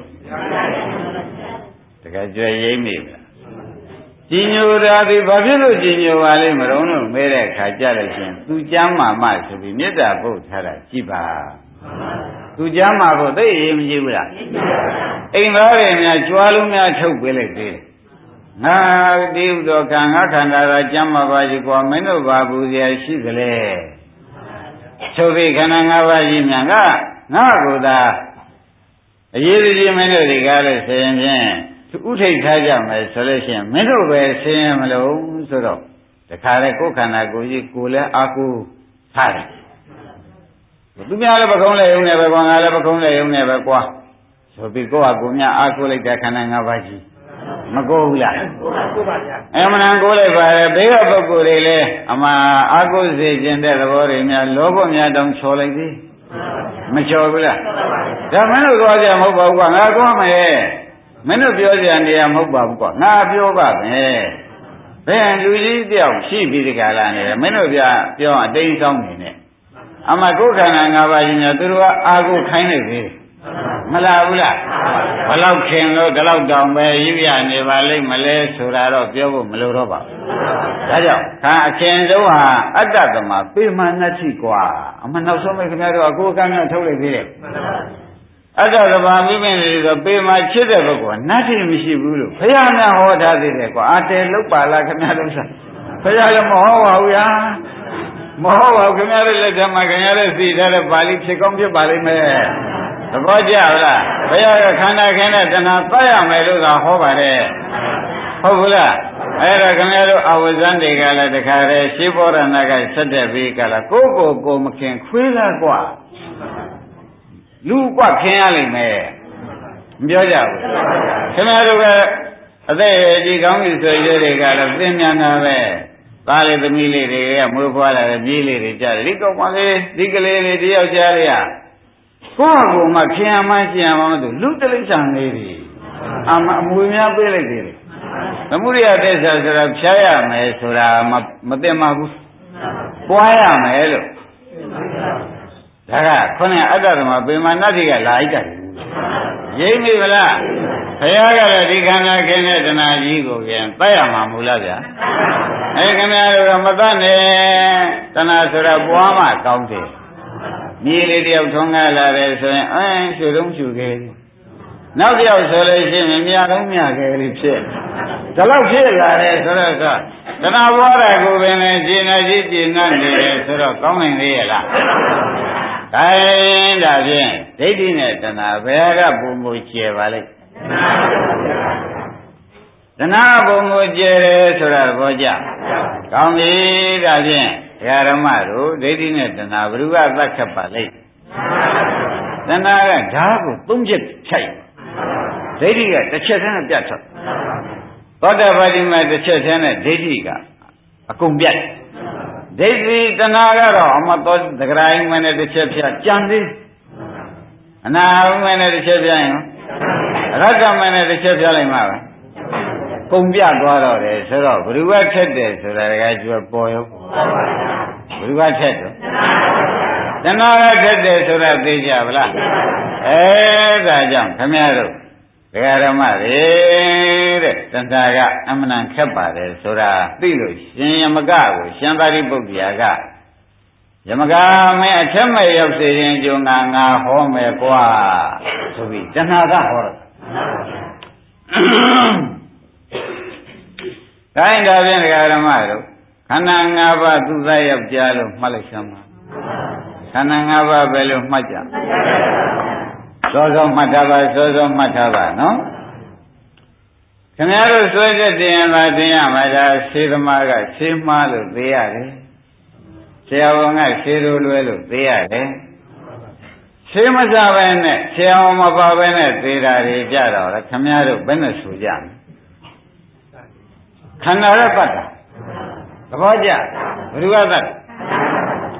တကယ်ကြွယ်ရိမ့်မိဗျာကြီးညိုတာဒီဘာဖြစ်လို့ကြီးညိုပါလိမ့်မလို့လို့မဲတဲ့အခါကြလို့ရှင်သူကျမ်းမာမှဆိုပြီးမေတ္တာပို့ထားတာကြည်ပါသူကျမ်းမာဖို့သိရင်မကြည့်ဘူးလားအိမ်သားတွေများကြွားလုံးများထုတ်ပေးလိုက်သေးတယ်ငါဒီဥသောကံငါခန္ဓာကကျမ်းမာပါကြီးကွာမင်းတို့ဘာဘူးစရာရှိသလဲချုပ်ပြီးခန္ဓာ၅ပါးကြီးများကငါကိုယ်သာအရေးကြီးမင်းတို့တွေကလည်းဆင်ဖြင့်ဥထိတ်ထားကြမယ်ဆိုလို့ရှိရင်မင်းတို့ပဲဆင်းရမလို့ဆိုတော့တခါလေကိုယ်ခန္ဓာကိုယ်ကြီးကိုယ်လည်းအာကိုထားတယ်သူများလည်းပကုံးလည်းယုံနေပဲကွာငါလည်းပကုံးလည်းယုံနေပဲကွာဆိုပြီးကိုယ့်ဟာကိုယ်များအာကိုလိုက်တဲ့ခန္ဓာ၅ပါးကြီးမကိုဘူးလားကိုပါဗျာအမှန်ကိုလိုက်ပါလေဘေးကပုဂ္ဂိုလ်တွေလည်းအမှအာကိုစေခြင်းတဲ့သဘောတွေများလောဘများတောင်ချော်လိုက်သေးမချော်ဘူးလားဒါမင်းတို့သွားကြမဟုတ်ပါဘူးကွာငါသွားမယ်မင်းတို့ပြောကြနေရမဟုတ်ပါဘူးကွာငါပြောပါမယ်ဘယ်လူကြီးတယောက်ရှိပြီးဒီကလာနေတယ်မင်းတို့ပြပြောအတိတ်ဆောင်နေနဲ့အမှကိုယ်ခန္ဓာ၅ပါးကြီးများသူတို့ကအာကိုခိုင်းနေသေးမလားဘူးလားဘလောက်ခင်လို့ဒီလောက်တောင်ပဲယူရနေပါလိမ့်မလဲဆိုတာတော့ပြောဖို့မလိုတော့ပါဘူးဒါကြောင့်ခါအခင်ဆုံးဟာအတ္တသမပေမနတ္ထိကွာအမှနောက်ဆုံးပဲခင်ဗျားတို့အကိုကံကထုတ်လိုက်သေးတယ်အတ္တသမမိမင်းတွေဆိုပေမချစ်တဲ့ဘက်ကနတ္ထိမရှိဘူးလို့ဘုရားများဟောထားသေးတယ်ကွာအတဲလုတ်ပါလားခင်ဗျားတို့ဆိုဘုရားလည်းမဟောပါဘူးယာမဟုတ်ပါဘူးခင်ဗျားတို့လက်ထက်မှာခင်ဗျားတို့သိထားတဲ့ပါဠိဖြစ်ကောင်းဖြစ်ပါလိမ့်မယ်သဘောကျလားဘုရားကခန္ဓာခင်းတဲ့တဏှာသတ်ရမယ်လို့သာဟောပါတယ်ဟုတ်ဘူးလားအဲ့ဒါခင်ဗျားတို့အဝဇ္ဇန်တွေကလည်းတခါတည်းရှင်းဘောရဏကဆက်တဲ့ပြီးကလာကိုကိုကိုမခင်ခွေးလားကွာလူကွခင်ရလိမ့်မယ်မပြောကြဘူးခင်ဗျားတို့ကအသက်ကြီးကောင်းပြီဆိုရတွေကလည်းသိမြန်တာပဲသားလေးသမီးလေးတွေကမွေးဖွားလာတဲ့မြေးလေးတွေကြတယ်ဒီကောင်မလေးဒီကလေးလေးတယောက်ကြားရကိုယ့်အကူမှခင်ရမှကျင်ရမှမသိလူတလိစ္ဆာန်လေးတွေအမအမွေများပေးလိုက်သေးတယ်သမုဒိယသစ္စာဆိုတာဖြားရမယ်ဆိုတာမသိမှဘူးပွားရမယ်လို့ဒါကခေါင်းအတ္တသမပေမနတ္တိကလာအိတ်တယ်ရိပ်မိဗလားဘုရားကလည်းဒီခန္ဓာခင်းတဲ့တဏှာကြီးကိုပြန်တတ်ရမှာမဟုတ်လားဗျာအဲခင်ဗျားတို့ကမတတ်နဲ့တဏှာဆိုတာပွားမှကောင်းတယ်မြေလေးတယောက်ထုံးကားလာတယ်ဆိုရင်အဲရွှေတုံးရှူခဲ့နောက်တစ်ယောက်ဆိုလို့ရှိရင်မြာတုံးမြခဲ့လေးဖြစ်ဒါတော့ဖြစ်လာတယ်ဆိုတော့တဏှာပွားတဲ့ကိုပင်လည်းကျင်နေကြီးကျင်နေတယ်ဆိုတော့ကောင်းနိုင်သေးရဲ့လားဒါရင်ဒါဖြင့်ဒိဋ္ဌိနဲ့တဏှာဘယ်ကပုံမူကျဲပါလိမ့်တဏှာပုံမူကျဲတယ်ဆိုတာသဘောကျကောင်းပြီဒါဖြင့်ဓမ္မတို့ဒိဋ္ဌိနဲ့တဏှာဘ누구ကသတ်ခတ်ပါလိမ့်တဏှာကဓာတ်ကိုသုံးချက်ဖြတ်ဒိဋ္ဌိကတစ်ချက်တည်းနဲ့ပြတ်ထွက်သောတာပတိမတစ်ချက်တည်းနဲ့ဒိဋ္ဌိကအကုန်ပြတ်ဒိဋ္ဌိတဏှာကတော့အမတော်သဂရိုင်းမနဲ့တစ်ချက်ဖြတ်ကြံသေးအနာမနဲ့တစ်ချက်ဖြတ်ရင်ရတ္တမနဲ့တစ်ချက်ဖြတ်လိုက်မှာပဲကုန်ပြသွားတော့တယ်ဆိုတော့ဘ누구ကထက်တယ်ဆိုတာကကျွပေါ်ရောဘ누구ကထက်တော့တဏှာကထက်တယ်ဆိုတာသိကြဗလားအဲဒါကြောင့်ခမရတို့ဒကာဓမ္မတွေတဲ့တဏှာကအမှန်တန်ခက်ပါတယ်ဆိုတာသိလို့ရှင်ယမကကိုရှင်သာရိပုတ္တရာကယမကမင်းအထက်မဲ့ရောက်စေခြင်းကြုံငါငါဟောမယ်ကွာဆိုပြီးတဏှာကဟောတယ်တိုင်းဒါဖြင့်ဒကာဓမ္မတို့ခန္ဓာ၅ပါးသူသားယောက်ျားလို့မှတ်လိုက်စမ်းပါခန္ဓာ၅ပါးပဲလို့မှတ်ကြစောစောမှတ်ထားပါစောစောမှတ်ထားပါနော်ခင်ဗျားတို့ဆွဲချက်တင်ရင်သာတင်ရမှာဒါဆေးသမားကဆေးမှားလို့သိရတယ်ဆရာဝန်ကဆေးလိုလွဲလို့သိရတယ်ဆေးမစားပဲနဲ့ဆရာဝန်မပါပဲနဲ့သိတာတွေကြတော့လေခင်ဗျားတို့ဘယ်နဲ့ဆိုကြမလဲခန္ဓာရပတ်တာသဘောကျဘ누구ကသတ်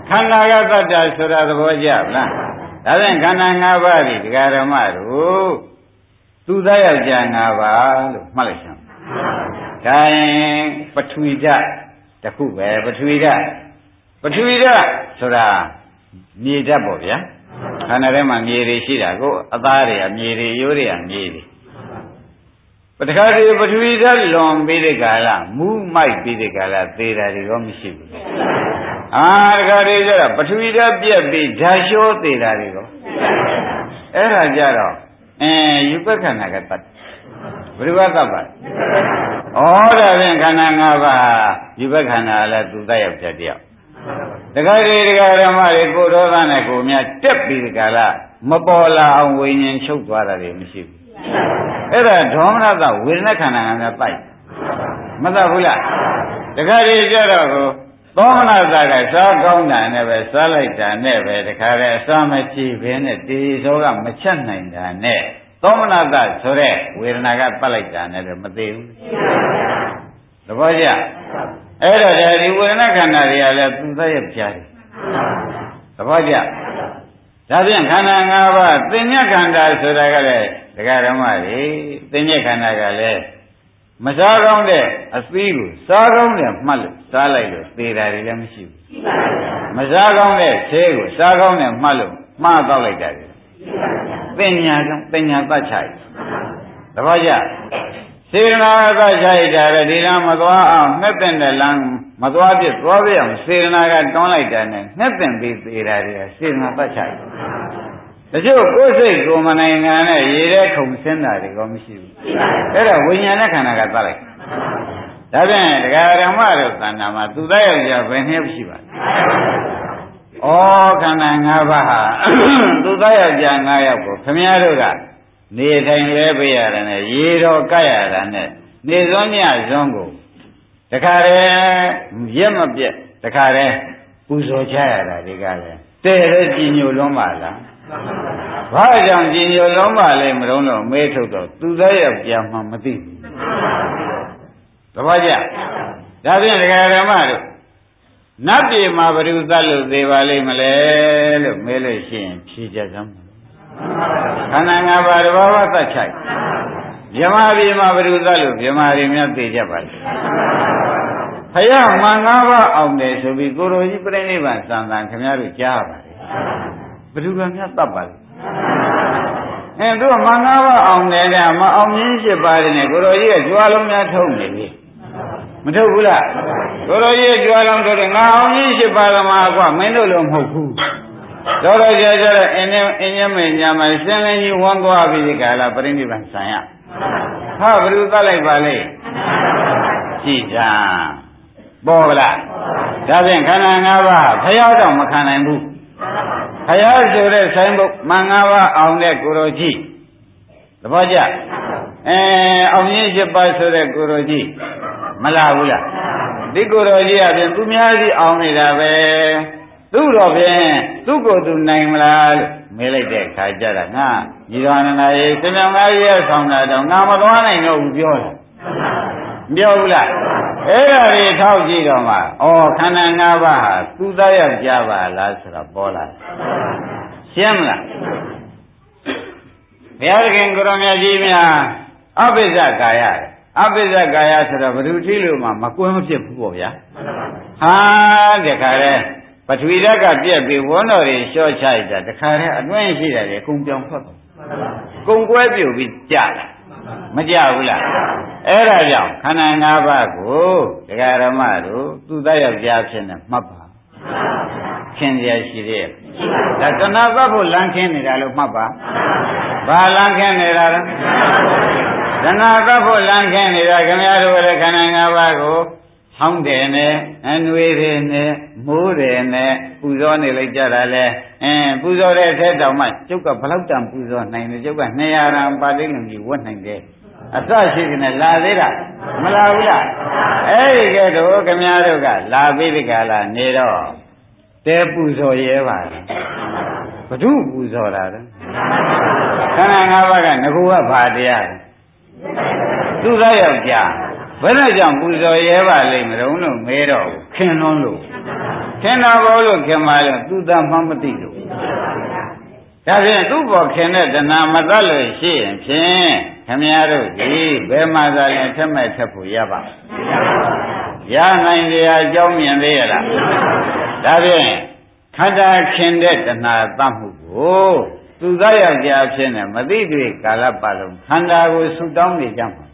ခန္ဓာကတ္တဆိုတာသဘောကျလားဒါဖြင့်ခန္ဓာ၅ပါးဒီဒကာဓမ္မတို့သူသားယောက်ျား၅ပါးလို့မှတ်လိုက်စမ်းဒါရင်ပထဝီဓာတ်တစ်ခုပဲပထဝီဓာတ်ပထဝီဓာတ်ဆိုတာမြေဓာတ်ပေါ့ဗျာခန္ဓာထဲမှာမြေတွေရှိတာကိုအသားတွေကမြေတွေရိုးတွေကမြေတွေပထခါဒီပထဝီဓာတ်လွန်ပြီးတဲ့ကာလမူးမိုက်ပြီးတဲ့ကာလသေတာတွေရောမရှိဘူးအာတခါဒီကျတော့ပထဝီဓာတ်ပြက်ပြီးဓာတ်လျှောသေတာတွေရောအဲ့ဒါကြတော့အဲယူပခန္ဓာကတ္တဘယ်လိုကတတ်ပါလဲဩဒါဖြင့်ခန္ဓာ၅ပါးယူပခန္ဓာလည်းသူသက်ရောက်တဲ့တယောက်တခါဒီတခါဓမ္မတွေကိုဒေါသနဲ့ကိုမြတ်တက်ပြီးဒီကလာမပေါ်လာအောင်ဝိညာဉ်ချုပ်သွားတာတွေမရှိဘူးအဲ့ဒါဒေါမနတဝေဒနာခန္ဓာကများပိုက်မတတ်ဘူးလားတခါဒီကြတော့ကိုသောမနတကစားကောင်းတာနဲ့ပဲစားလိုက်တာနဲ့ပဲတခါတည်းအစားမကြည့်ဘဲနဲ့တေသောကမချက်နိုင်တာနဲ့သောမနတဆိုတဲ့ဝေဒနာကပတ်လိုက်တာနဲ့လည်းမသေးဘူးသဘောကျအဲ့တော့ဒီဝေဒနာခန္ဓာတွေကလည်းသူသက်ရပြားတယ်သဘောကျဒါဖြင့်ခန္ဓာ၅ပါးသင်္ညခန္ဓာဆိုတာကလည်းဒကာဓမ္မတွေသင်္ညခန္ဓာကလည်းမစားကောင်းတဲ့အသီးကိုစားကောင်းတဲ့မှတ်လို့စားလိုက်လို့သေတာတွေလည်းမရှိဘူးမစားကောင်းတဲ့ဆေးကိုစားကောင်းတဲ့မှတ်လို့မှားတော့လိုက်တာတွေပညာကြောင့်ပညာတတ်ချိုက်သဘောကျစေရနာကတတ်ချိုက်တာလည်းဒီလမ်းမသွားအောင်နှစ်သိမ့်တဲ့လမ်းမသွားပြသွားပြအောင်စေရနာကတွန်းလိုက်တာနဲ့နှစ်သိမ့်ပြီးသေးတာတွေကစေရနာတတ်ချိုက်တချို့ကိုယ်စိတ်ကိုမနိုင်ငံနဲ့ရေထဲခုန်ဆင်းတာတွေကမရှိဘူးအဲ့ဒါဝိညာဉ်နဲ့ခန္ဓာကတတ်လိုက်ဒါဖြင့်ဒကာဓမ္မတို့သဏ္ဍာန်မှာသူသားယောက်ျားဘယ်နှယောက်ရှိပါလဲဩခန္ဓာ၅ပါးဟာသူသားယောက်ျား၅ယောက်ကိုခမည်းတော်ကနေထိုင်လဲပေးရတယ်နဲ့ရေတော်ကပ်ရတာနဲ့နေစွန်းညစွန်းကိုတခါတည်းရက်မပြက်တခါတည်းပူဇော်ချရတာဒီကလည်းတဲ့တဲ့ကြည်ညိုလွန်းပါလားဘာကြောင့်ကြည်ညိုလွန်းပါလဲမလုံးတော့မဲထုတ်တော့သူသားယောက်ျားမှမသိဘူးသဘောကျဒါဖြင့်ဒကာဓမ္မတို့နတ်ပြည်မှာဘယ်သူသတ်လို့သေးပါလိမ့်မလဲလို့မဲလို့ရှိရင်ဖြေချက်စမ်းခန္ဓာ၅ပါးတဘာဝသတ်ချိုက်မြမပြည်မှာဘယ်သူသတ်လို့မြမတွေများသိကြပါလိမ့်ဖယားမင်္ဂပါအောင်တယ်ဆိုပြီးကိုရိုကြီးပြိဋိဘံစံတန်ခင်ဗျားတို့ကြားပါလေဘယ်သူကများတတ်ပါလိမ့်အဲသူကမင်္ဂပါအောင်တယ်တဲ့မအောင်ရင်းရှိပါတယ်နဲ့ကိုရိုကြီးကကြွားလုံးများထုံနေပြီမထုတ်ဘူးလားကိုရိုကြီးကြွားလုံးထုတ်တယ်ငါအောင်ကြီးရှိပါသမားကွာမင်းတို့လိုမဟုတ်ဘူးတော်တော်ကြာကြာအင်းနဲ့အင်းရမေညာမှာရှင်းလင်းကြီးဝမ်းသွားပြီးဒီကလာပြိဋိဘံဆံရဟာဘယ်လိုသတ်လိုက်ပါလဲကြည်ကြပေါ်လားဒါဖြင့်ခန္ဓာ၅ပါးဖယားတော့မခံနိုင်ဘူးဖယားဆိုတဲ့ဆိုင်ဘုတ်မင်္ဂပါအောင်တဲ့ကိုရိုကြီးသဘောကျအဲအောင်ကြီးရှိပါဆိုတဲ့ကိုရိုကြီးမလာဘူးလားဒီကိုယ်တော်ကြီးအပြင်သူများကြီးအောင်နေတာပဲသူ့တော့ဖြင့်သူ့ကိုယ်သူနိုင်မလားလို့မေးလိုက်တဲ့အခါကျတော့ငါညီတော်နန္ဒာရေသင်္ကြောင်သားကြီးရဲ့ဆောင်တာတော့ငါမသွားနိုင်တော့ဘူးပြောတယ်မပြောဘူးလားအဲ့ဒါတွေထောက်ကြည့်တော့မှဩခန္ဓာ၅ပါးဟာသူသားရောက်ကြပါလားဆိုတော့ပေါ်လာရှင်းမလားဘုရားသခင်ကိုရောမြတ်ကြီးများအပိစ္ဆကာယအပိစ္ဆကာယဆိုတော့ဘယ်သူထိလို့မှမကွင်းမဖြစ်ဘူးပေါ့ဗျာဟာတခါတည်းပထဝီဓာတ်ကပြက်ပြီးဝန်းတော်တွေလျှော့ချလိုက်တာတခါတည်းအတွင်းရှိတယ်လေကုံပြောင်ထွက်တယ်ကုံကွဲပြုတ်ပြီးကြလာမကြဘူးလားအဲ့ဒါကြောင့်ခန္ဓာ၅ပါးကိုဒကာရမတို့သူသားယောက်ျားဖြစ်နေမှတ်ပါခင်ရရှိတဲ့ဒါတဏှာသတ်ဖို့လမ်းခင်းနေတာလို့မှတ်ပါဘာလမ်းခင်းနေတာလဲတဏှာသတ်ဖို့လမ်းခင်းနေတာခင်ဗျားတို့ရဲ့ခန္ဓာ၅ပါးကိုဟောင်းတယ်နဲ့အနွေတယ်နဲ့မိုးတယ်နဲ့ပူဇော်နေလိုက်ကြတာလဲအင်းပူဇော်တဲ့အထက်တောင်မှကျုပ်ကဘလောက်တန်ပူဇော်နိုင်တယ်ကျုပ်ကနှစ်ရာရံပါဠိလုံးကြီးဝတ်နိုင်တယ်အစရှိကနေလာသေးတာမလာဘူးလားအဲ့ဒီကဲတော့ခင်ဗျားတို့ကလာပြီးဒီကလာနေတော့တဲပူဇော်ရဲပါလားဘု து ပူဇော်တာလဲခန္ဓာ၅ပါးကငကူကဘာတရားလဲသူသားယောက်ျားဘယ်နဲ့ကြောင့်ပူဇော်ရဲပါလိမ့်မလို့လို့မဲတော့ခင်လွန်းလို့ခခင်တာဘောလို့ခင်ပါလို့သူသာမှမသိလို့ဒါဖြင့်သူ့ဘောခင်တဲ့တဏှာမတတ်လို့ရှိရင်ဖြင့်ခမည်းတော်ဒီဘယ်မှာသာလဲထက်မဲ့ထက်ဖို့ရပါရနိုင်ကြအကြောင်းမြင်သေးရလားဒါဖြင့်ခန္ဓာခင်တဲ့တဏှာတတ်မှုကိုသူသားယောက်ျားဖြစ်နေမသိတွေ့ကာလပတ်လုံးခန္ဓာကိုဆူတောင်းနေကြမှာ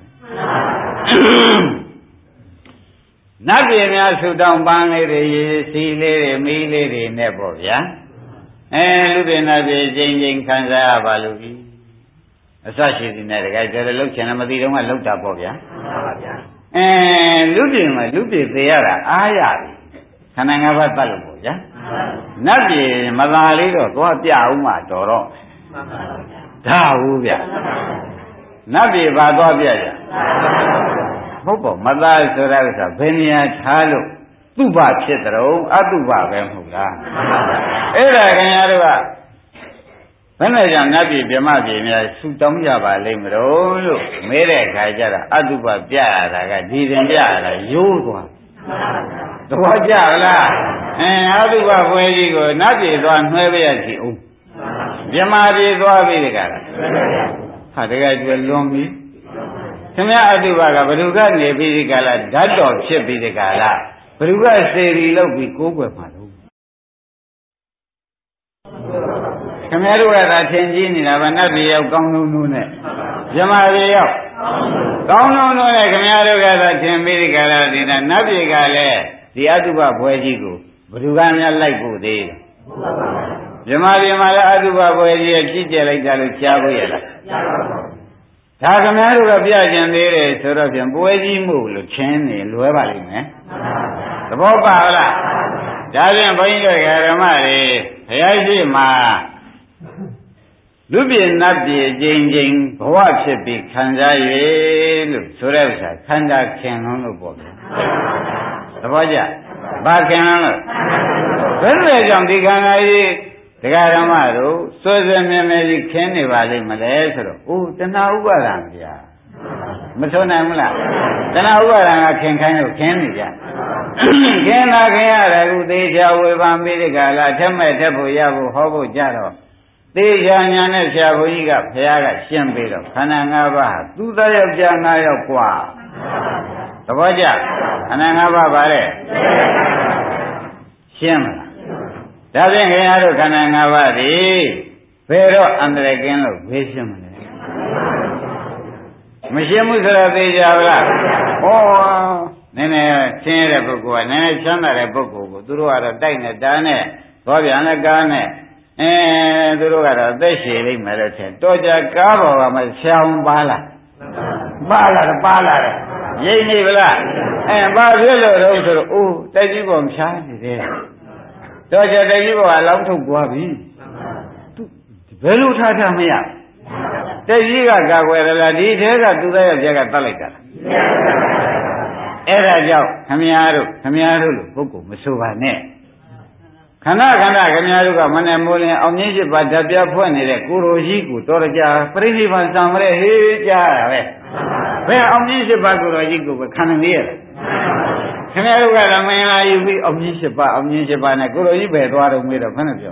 နတ်ပြည်များဆူတောင်းပန်းလေးတွေစီလေးတွေမီးလေးတွေနဲ့ပေါ့ဗျာအဲလူတွေနတ်ပြည်ချင်းချင်းခံစားရပါလို့ပြီအစရှိသည်နဲ့တကယ်ကြတယ်လှုပ်ချင်တယ်မသိတော့မှလှုပ်တာပေါ့ဗျာအဲလူပြည်မှာလူပြည်သေးရတာအားရပြီခန္ဓာငါးပါးတတ်လို့ပေါ့ဗျာနတ်ပြည်မသာလေးတော့သွားပြအောင်မှတော်တော့ဒါဟုတ်ဗျနတ်ပြည်ဘာသွားပြကြဟုတ်ပေါ့မသာဆိုတဲ့ဥစ္စာဘယ်နေရာထားလို့သူ့ဘဖြစ်တယ်အတုဘပဲမဟုတ်လားအဲ့ဒါခင်ဗျားတို့ကဘယ်နဲ့ကြောင့်နတ်ပြည်ဗြဟ္မပြည်များဆူတောင်းကြပါလိမ့်မလို့လို့မဲတဲ့ခါကျတော့အတုဘပြရတာကဒီရင်ပြရတာရိုးသွားသဘောကျလားအဲအတုဘဘွယ်ကြီးကိုနတ်ပြည်သွားနှွှဲပြရစီအောင်ဗြဟ္မာပြည်သွားပြီတကားလားဟာတကယ်ကျွလွန်ပြီခင်ဗျာအတုဘကဘ누구ကနေပြီးဒီကလာဓာတ်တော်ဖြစ်ပြီးဒီကလာဘ누구ကစေရီလောက်ပြီးကိုးကွယ်မှာလို့ခင်ဗျားတို့ကသာထင်ကြီးနေတာဗနတ်ပြည်ရောက်ကောင်းလုံးလုံးနဲ့ဗြဟ္မာပြည်ရောက်ကောင်းလုံးလုံးနဲ့ခင်ဗျားတို့ကသာထင်ပြီးဒီကလာဒီနတ်ပြည်ကလည်းဒီအတုပဘွယ်ကြီးကိုဘ누구ကများလိုက်ဖို့သေးတယ်ဗြဟ္မာပြည်မှာလည်းအတုပဘွယ်ကြီးရဲ့ကြည့်ကြလိုက်ကြလို့ရှားဖို့ရလားဒါခင်ဗျားတို့ကပြကြံသေးတယ်ဆိုတော့ပြန်ပွဲကြီးမှုလို့ချင်းနေလွဲပါလိမ့်မယ်သဘောပါလားဒါပြန်ဘုန်းကြီးတို့ဓမ္မတွေဘုရားရှိမှာလူပြည်နတ်ပြည်ချင်းချင်းဘဝဖြစ်ပြီးခံစားရလို့ဆိုတဲ့ဥစ္စာခန္ဓာခင်လုံးလို့ပေါ့ဗျာသဘောကျဘာခင်လုံးလို့ဘယ်လိုကြောင့်ဒီခန္ဓာကြီးတရားဓမ္မတို့စွဲစွဲမြဲမြဲကြီးခင်းနေပါလိမ့်မလဲဆိုတော့အိုးတဏှာဥပါဒံဗျာမဆိုနိုင်ဘူးလားတဏှာဥပါဒံကခင်ခိုင်းလို့ခင်းနေကြခင်းတာခင်ရတယ်ခုသေးချာဝေဖန်ပြီးဒီကလာထက်မဲ့ထက်ဖို့ရဖို့ဟောဖို့ကြတော့သေးချာညာနဲ့ဆရာဘုန်းကြီးကဘုရားကရှင်းပြီးတော့ခန္ဓာ၅ပါးဟာသူသားယောက်ျား၅ယောက်กว่าသဘောကျခန္ဓာ၅ပါးပါလေရှင်းမလားဒါဖြင့်ခင်ဗျားတို့ခန္ဓာ၅ပါးဒီဘယ်တော့အန္တရာယ်ကင်းလို့ဘေးရှင်းမလဲမရှင်းဘူးဆိုတော့သိကြပါလားဟောနည်းနည်းရှင်းရတဲ့ပုဂ္ဂိုလ်ကနည်းနည်းချမ်းသာတဲ့ပုဂ္ဂိုလ်ကိုသူတို့ကတော့တိုက်နဲ့တားနဲ့သွားပြန်နဲ့ကားနဲ့အဲသူတို့ကတော့အသက်ရှည်လိမ့်မယ်လို့ထင်တော့ကြကားပေါ်ကမဆောင်းပါလားပါလာတယ်ပါလာတယ်ရိပ်နေဗလားအဲဘာဖြစ်လို့တော့ဆိုတော့အိုးတိုက်ကြီးပေါ်ဖြားနေတယ်တော့ကြတိုက်ကြီးပေါ်ကလောင်းထုတ်သွားပြီသူဘယ်လိုထားထားမရတိုက်ကြီးကကာကွယ်ရလားဒီထဲကသူသားရဲ့ပြက်ကတတ်လိုက်တာအဲ့ဒါကြောင့်ခမည်းတော်ခမည်းတော်လို့ပုဂ္ဂိုလ်မဆိုပါနဲ့ခန္ဓာခန္ဓာခမည်းတော်ကမနဲ့မိုးလင်းအောင်မြင့်ရှိပါဓာတ်ပြဖွဲ့နေတဲ့ကိုရိုကြီးကိုတော်ကြပြိဋိဘံစံမရဲဟေးကြားတာပဲဘယ်အောင်မြင့်ရှိပါကိုရိုကြီးကိုပဲခံနေရတယ်ခင်ဗျားတို့ကလည်းမင်္ဂလာယူပြီးအောင်မြင့်ရှိပါအောင်မြင့်ရှိပါနဲ့ကိုရိုကြီးပဲသွားတော့မေးတော့ခဏပြော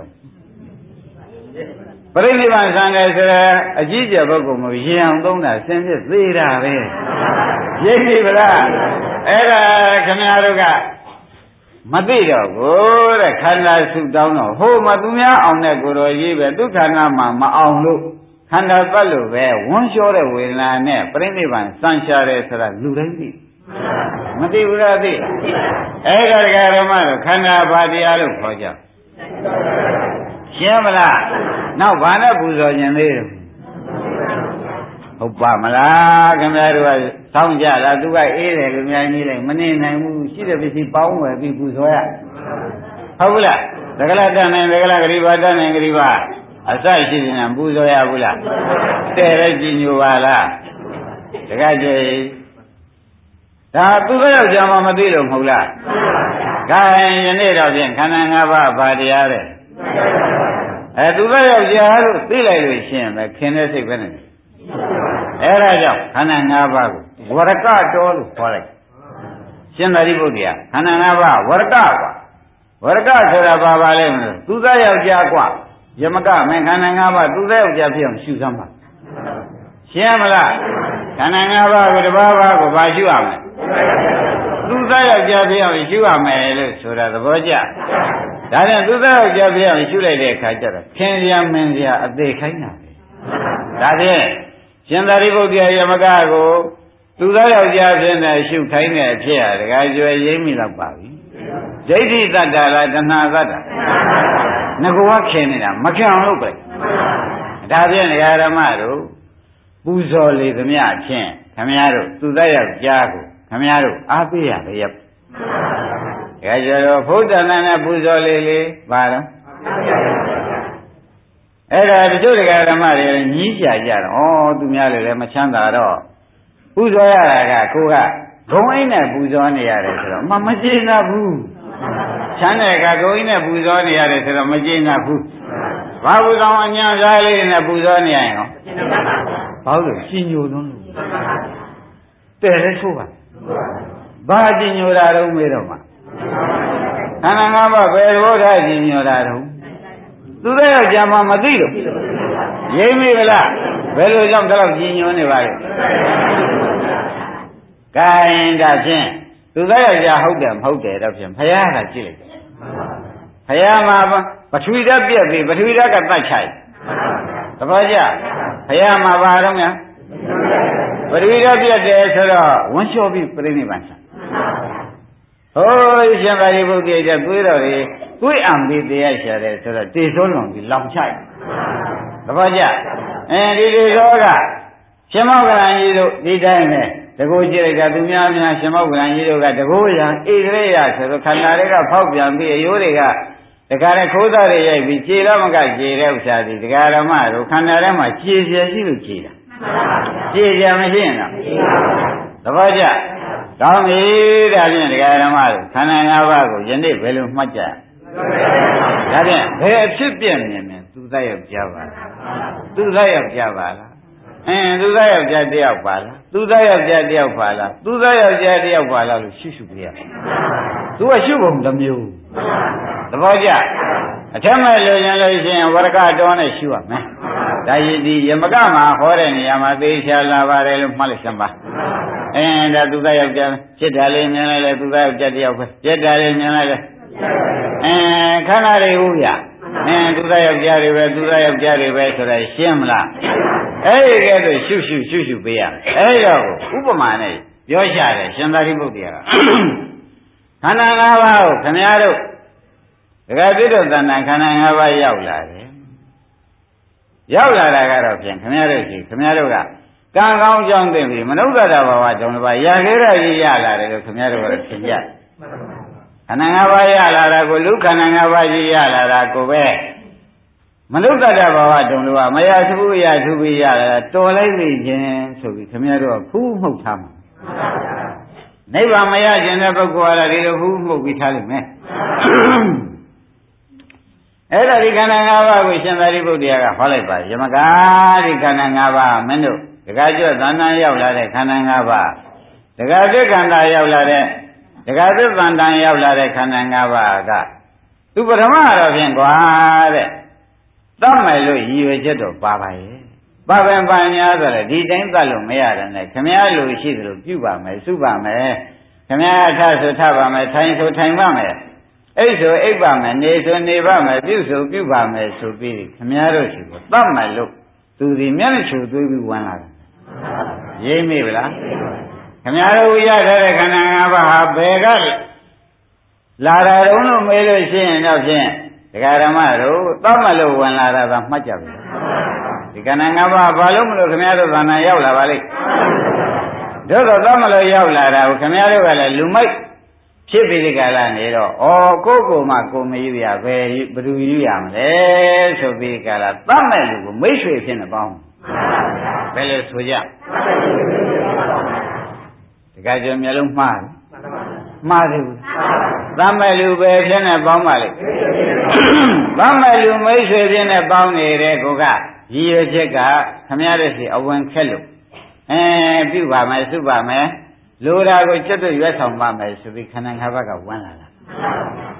ပြိဋိဘံစံတယ်ဆိုတော့အကြီးကျယ်ပုဂ္ဂိုလ်မျိုးရင်အောင်သုံးတာဆင်းဖြစ်သေးတာပဲရိပ်ပြီဗလားအဲ့ဒါခင်ဗျားတို့ကမသိတော့ဘူးတဲ့ခန္ဓာစုတောင်းတော့ဟိုမှာသူများအောင်တဲ့ကိုယ်တော်ကြီးပဲဒုက္ခနာမှာမအောင်လို့ခန္ဓာပတ်လို့ပဲဝန်းလျှောတဲ့ဝေဒနာနဲ့ပြိဋိဘံစံရှာတယ်ဆိုတာလူတိုင်းသိမသိဘူးလားသိအဲ့ဒါကဓမ္မတော့ခန္ဓာဘာတရားလို့ခေါ်ကြရှင်းမလားနောက်ဘာနဲ့ပူဇော်ခြင်းသေးတယ်ဟုတ်ပါမလားခင်ဗျားတို့ကစောင့်ကြလားသူကအေးတယ်လူများကြီးလိုက်မနေနိုင်ဘူးရှိတဲ့ပစ္စည်းပေါင်းဝယ်ပြီးပူဇော်ရဟုတ်ဘူးလားသကလတန်နိုင်သကလဂရိဘာတန်နိုင်ဂရိဘာအစရှိနေတာပူဇော်ရဘူးလားတဲ့ရကြည်ညိုပါလားတကကြည်ဒါသူကယောက်ျားမှမသိလို့မဟုတ်လားခိုင်းယနေ့တော့ဖြင့်ခန္ဓာ၅ပါးဘာတရားလဲအဲသူကယောက်ျားလို့သိလိုက်လို့ရှိရင်ပဲခင်တဲ့စိတ်ပဲနဲ့အဲ့ဒါကြောင့်ခန္ဓာ၅ပါးကိုဝရကတော်လို့ခေါ်လိုက်ရှင်သာရိပုတ္တရာခန္ဓာ၅ပါးဝရကပါဝရကဆိုတာဘာပါလဲမလို့သူသားယောက်ျားกว่าယမကမင်းခန္ဓာ၅ပါးသူသားယောက်ျားဖြစ်အောင်ရှုစမ်းပါရှင်းမလားခန္ဓာ၅ပါးကိုတစ်ပါးပါးကိုဘာရှုရမလဲသူသားယောက်ျားဖြစ်အောင်ရှုရမယ်လို့ဆိုတာသဘောကျဒါနဲ့သူသားယောက်ျားဖြစ်အောင်ရှုလိုက်တဲ့အခါကျတော့ခင်ဗျာမင်းဗျာအသေးခိုင်းတာပဲဒါဖြင့်ရှင်သာရိပုတ္တရာယမကကိုသူသားယောက်ျားဖြစ်နေရှုခိုင်းတဲ့အဖြစ်ဟာတခါကျွယ်ရိမ့်မိတော့ပါပြီဒိဋ္ဌိတတ္တလားတဏှာတတ္တငကောခင်နေတာမခင်အောင်လုပ်ပဲဒါဖြင့်ဓမ္မတို့ပူဇော်လေသမျှဖြင့်ခမည်းတော်သူသားယောက်ျားကိုခမည်းတော်အားပေးရလေရပ်ဒါကြတော့ဘုဒ္ဓနာနဲ့ပူဇော်လေလေပါတော့အဲ့ဒါတချို့ဓမ္မတွေညီးကြကြတော့ဩသူများလည်းမချမ်းသာတော့ပူဇော်ရတာကကိုကဂုံအိမ်နဲ့ပူဇော်နေရတယ်ဆိုတော့မမကျေနပ်ဘူးချမ်းတဲ့ကဂုံအိမ်နဲ့ပူဇော်နေရတယ်ဆိုတော့မကျေနပ်ဘူးဘာပူဇော်အညာစားလေးနဲ့ပူဇော်နေရင်ရောဘာလို့ရှင်ညိုသွန်းလို့တဲ့လဲဆိုပါဘာရှင်ညိုတာတော့မေးတော့မှာခန္ဓာ၅ပါးဘယ်လိုထားရှင်ညိုတာတော့သူတဲ့ယောက်ျားမှမသိလို့ရိမ့်မိဗလားဘယ်လိုကြောင့်တော့ရှင်ညိုနေပါလဲကဲဒါဖြင့်သူသားယောက်ျားဟုတ်တယ်မဟုတ်တယ်တော့ဖြင့်ဘုရားကကြည့်လိုက်ဘုရားမှာပထဝီဓာတ်ပြက်ပြီပထဝီဓာတ်ကတတ်ချိုက်သဘောကျဘုရားမှာပါတော့များပထဝီဓာတ်ပြက်တယ်ဆိုတော့ဝန်းလျှော်ပြီးပြိဋိဘံဆံဟိုးရှင်သာရိပုတ္တရာကျသွေးတော်တွေသွေးအံပြီးတရားရှာတယ်ဆိုတော့တေဆုံးလုံးပြီးလောင်ချိုက်သဘောကျအဲဒီတေသောကရှင်မောကလန်ကြီးတို့ဒီတိုင်းနဲ့တကူကြည့်လိုက်တာသူများများရှင်မောကလန်ကြီးတို့ကတကူရံဣဒရေယဆိုတော့ခန္ဓာတွေကဖောက်ပြန်ပြီးအယိုးတွေကတခါနဲ့ခိုးသားတွေရိုက်ပြီးခြေတော့မကခြေတဲ့ဥစ္စာဒီဒကာရမတို့ခန္ဓာထဲမှာခြေပြည့်ရှိလို့ခြေတာခြေပြမရှိရင်တော့သဘောကျကောင်းပြီဒါဖြင့်ဒကာရမတို့ခန္ဓာ၅ပါးကိုယနေ့ဘယ်လိုမှတ်ကြဒါဖြင့်ဘယ်အဖြစ်ပြည့်မြင်မြင်သူသားယောက်ျားပါလားသူသားယောက်ျားပါလားအင်းသူသားယောက်ျားတယောက်ပါလားသူသားယောက်ျားတယောက်ပါလားသူသားယောက်ျားတယောက်ပါလားလို့ရှုရှုပြရသူကရှုပုံတစ်မျိုးသဘောကျအထက်မဲ့လိုချင်လို့ရှိရင်ဝရကတော်နဲ့ရှုရမယ်ဒါရည်ဒီယမကမှာဟောတဲ့နေရာမှာသေချာလာပါတယ်လို့မှတ်လိုက်စမ်းပါအင်းဒါသူသားယောက်ျားจิตဓာလေးမြင်လိုက်လေသူသားယောက်ျားတယောက်ပဲจิตဓာလေးမြင်လိုက်လေအင်းခန္ဓာတွေဟုတ်ရအင်းသူသားယောက်ျားတွေပဲသူသားယောက်ျားတွေပဲဆိုတော့ရှင်းမလားအဲ့ဒီကဲတော့ရှုရှုရှုရှုပေးရအဲ့တော့ဥပမာနဲ့ပြောရှာတယ်ရှင်သာရိပုတ္တရာကခန္ဓာ၅ပါးကိုခင်ဗျားတို့ဒကာတိတို့သဏ္ဍာန်ခန္ဓာ၅ပါးရောက်လာတယ်ရောက်လာတာကတော့ဖြင့်ခင်ဗျားတို့ရှိခင်ဗျားတို့ကကံကောင်းကြောင်းသိပြီမနုဿတဘာဝကြောင့်တစ်ပါးရာခဲရကြီးရလာတယ်လို့ခင်ဗျားတို့ကသင်ကြခန္ဓာ၅ပါးရလာတာကိုလူခန္ဓာ၅ပါးကြီးရလာတာကိုပဲမနုဿတဘာဝတုံလို့ကမရသူရသူပြီးရလာတော်လိုက်ပြီချင်းဆိုပြီးခင်ဗျားတို့ကဖူးမှုတ်ထားမှာနိဗ္ဗာန်မရခြင်းတဲ့ပုဂ္ဂိုလ်ကလည်းဒီလိုဖူးမှုတ်ပြီးထားလိမ့်မယ်အဲ့ဒါဒီခန္ဓာ၅ပါးကိုရှင်သာရိပုတ္တရာကဟောလိုက်ပါယမကဒီခန္ဓာ၅ပါးမင်းတို့ဒကာကျွတ်သဏ္ဍာန်ရောက်လာတဲ့ခန္ဓာ၅ပါးဒကာသစ္ခန္ဓာရောက်လာတဲ့ဒကာသစ္ခန္ဓာရောက်လာတဲ့ခန္ဓာ၅ပါးကသူပထမတော့ဖြင့်ကွာတဲ့သတ်မယ်လို့ရည်ရွယ်ချက်တော့ပါပါရဲ့ပပင်ပညာဆိုတဲ့ဒီတိုင်းသတ်လို့မရတဲ့နဲ့ခမည်းလူရှိသလိုပြုပါမယ်စုပါမယ်ခမည်းအထဆိုထပါမယ်ထိုင်ဆိုထိုင်ပါမယ်အိတ်ဆိုအိတ်ပါမယ်နေဆိုနေပါမယ်ပြုဆိုပြုပါမယ်ဆိုပြီးခမည်းတော်ရှိကိုသတ်မယ်လို့သူဒီမျက်နှာချူသွေးပြီးဝင်လာတယ်ရိပ်မိဗလားခမည်းတော်ရထားတဲ့ခန္ဓာ၅ပါးဟာဘယ်ကလာတာတုံးလို့မေးလို့ရှိရင်တော့ဖြင့်ဒကာဓမ္မတို့သတ်မယ်လို့ဝင်လာတာကမှတ်ကြပြီဒီခန္ဓာ၅ပါးဘာလို့မလို့ခမည်းတော်သဏ္ဍာန်ရောက်လာပါလိမ့်တို့တော့သတ်မယ်လို့ရောက်လာတာကိုခမည်းတော်ကလည်းလူမိုက်ဖြစ်ပြီးဒီကလာနေတော့ဩကိုကိုမှကိုမယူရပဲဘယ်သူယူရမလဲဆိုပြီးဒီကလာသတ်မဲ့လူကိုမိတ်ဆွေဖြစ်နေပေါင်းဘယ်လိုဆိုကြဒီကကြမျိုးလုံးမှားတယ်မှားတယ်ဘူးသတ်မဲ့လူပဲဖြစ်နေပေါင်းပါလေသတ်မဲ့လူမိတ်ဆွေဖြစ်နေပေါင်းနေတဲ့ကိုကရည်ရွယ်ချက်ကခမရတဲ့စီအဝင်ခက်လို့အဲပြုပါမယ်စုပါမယ်လိုတာကိုချက်တော့ရွက်ဆောင်ပါမယ်ဆိုပြီးခန္ဓာ၅ပါးကဝင်လာတာ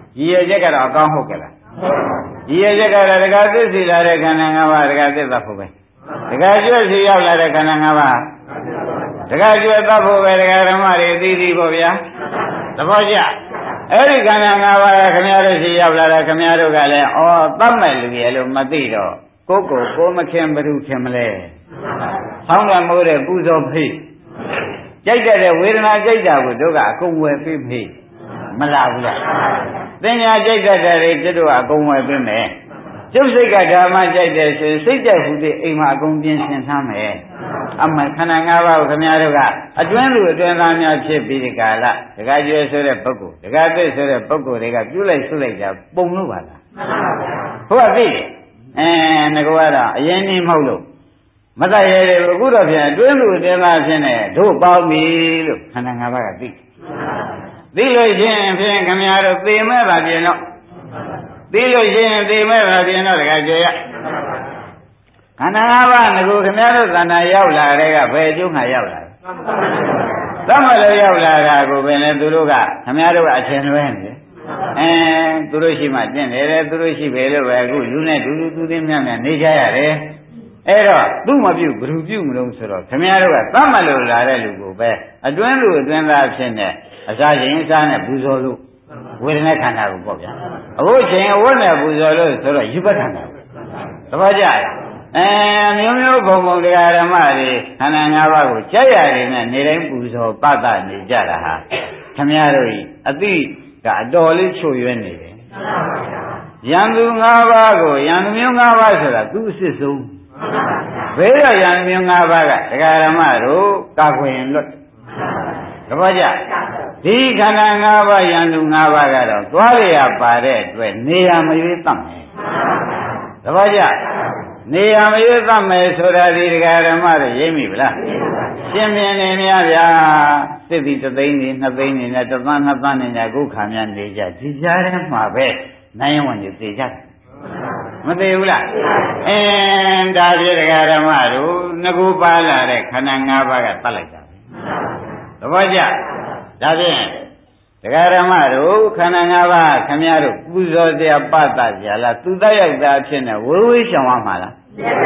ရည်ရချက်ကတော့အကောင်းဟုတ်ကဲ့လားရည်ရချက်ကတော့တခါသစ္စီလာတဲ့ခန္ဓာ၅ပါးတခါသစ္စာဖို့ပဲတခါကျွတ်စီရောက်လာတဲ့ခန္ဓာ၅ပါးတခါကျွတ်သတ်ဖို့ပဲတခါဓမ္မတွေသိသိဖို့ဗျာသဘောကျအဲ့ဒီခန္ဓာ၅ပါးကခင်ဗျားတို့စီရောက်လာတဲ့ခင်ဗျားတို့ကလည်းဩသတ်မဲ့လူရဲ့လို့မသိတော့ကိုကိုကိုမခင်ဘ누구ခင်မလဲဆောင်းရမိုးတဲ့ပူဇော်ဖိကြိုက်တဲ့ဝေဒနာကြိုက်တာကိုတို့ကအကုန်ဝယ်ပြီးဖိမလာဘူးလားသင်ညာကြိုက်တဲ့တွေတို့ကအကုန်ဝယ်ပြီးမယ်ကျုပ်စိတ်ကဓမ္မကြိုက်တယ်ဆိုစိတ်ကြိုက်ဟုတဲ့အိမ်မှာအကုန်ပြင်ဆင်ထားမယ်အမှန်ခန္ဓာ၅ပါးကိုခင်ဗျားတို့ကအတွင်းလူအတွင်းသားများဖြစ်ပြီးဒီကာလဒကာကျွဲဆိုတဲ့ပုဂ္ဂိုလ်ဒကာသိဆိုတဲ့ပုဂ္ဂိုလ်တွေကပြုလိုက်ဆုလိုက်တာပုံလို့ပါလားဟုတ်ပါပြီအဲငါကတော့အရင်ကြီးမဟုတ်လို့မတတ်ရဲတယ်အခုတော့ပြန်အတွင်းလူအတွင်းသားဖြစ်နေတို့ပေါင်းပြီလို့ခန္ဓာ၅ပါးကသိသိလို့ချင်းဖြင့်ခင်ဗျားတို့သိမဲ့ပါပြင်တော့သိလို့ချင်းသိမဲ့ပါပြင်တော့ဒကာကျွဲရခန္ဓာ၅ပါးငကိုခင်ဗျားတို့သဏ္ဍာန်ရောက်လာတဲ့ကဘယ်အကျိုးမှရောက်လာသမ္မလို့ရောက်လာတာကိုပဲလေသူတို့ကခင်ဗျားတို့ကအထင်လွဲနေတယ်အဲသူတို့ရှိမှတင့်တယ်သူတို့ရှိပဲလို့ပဲအခုလူနဲ့ဒူဒူသူသိမြတ်မြတ်နေကြရတယ်အဲ့တော့သူ့မပြုတ်ဘယ်သူပြုတ်မလို့ဆိုတော့ခင်ဗျားတို့ကသမ္မလို့လာတဲ့လူကိုပဲအတွင်းလူအတွင်းသားဖြစ်နေအစာချင်းအစားနဲ့ပူဇော်လို့ဝေဒနာခန္ဓာကိုပေါ့ဗျာအခုချိန်အဝတ်နဲ့ပူဇော်လို့ဆိုတော့ယူပခန္ဓာသဘောကျလားအဲမျိုးမျိုးဘုံဘုံတရားဓမ္မတွေခန္ဓာ၅ပါးကိုကြက်ရတယ်နဲ့နေတိုင်းပူဇော်ပသနေကြတာဟာခမည်းတော်ကြီးအတိကအတော်လေးချွတ်ရွဲနေတယ်ယံသူ၅ပါးကိုယံသူမျိုး၅ပါးဆိုတာသူအစ်စ်ဆုံးဘယ်တော့ယံသူမျိုး၅ပါးကတရားဓမ္မတို့ကာကွယ်လွတ်သဘောကျဒီခန္ဓာ၅ပါးယံသူ၅ပါးကတော့သွားရရပါတဲ့အတွက်နေရာမရွေးတတ်မယ်သဘောကျနေရာမရွေးသတ်မယ်ဆိုတာဒီတရားဓမ္မတွေရိပ်မိဗလားရှင်းပြနေများဗျာသစ်ပြီးသသိန်းနေနှစ်သိန်းနေနဲ့တစ်သန်းနှစ်သန်းနေနဲ့ခုခါများနေကြဒီကြားထဲမှာပဲနိုင်ဝင်နေသေးကြတယ်မသေးဘူးလားအင်းဒါပြတရားဓမ္မတို့ငကူပါလာတဲ့ခန္ဓာ၅ပါးကတတ်လိုက်တာသဘောကျဒါဖြင့်တရားဓမ္မတို့ခန္ဓာ၅ပါးခမည်းတော်ပူဇော်တရားပသကြလားသူတတ်ရောက်တာဖြစ်နေဝေဝေးရှောင်ရမှာလား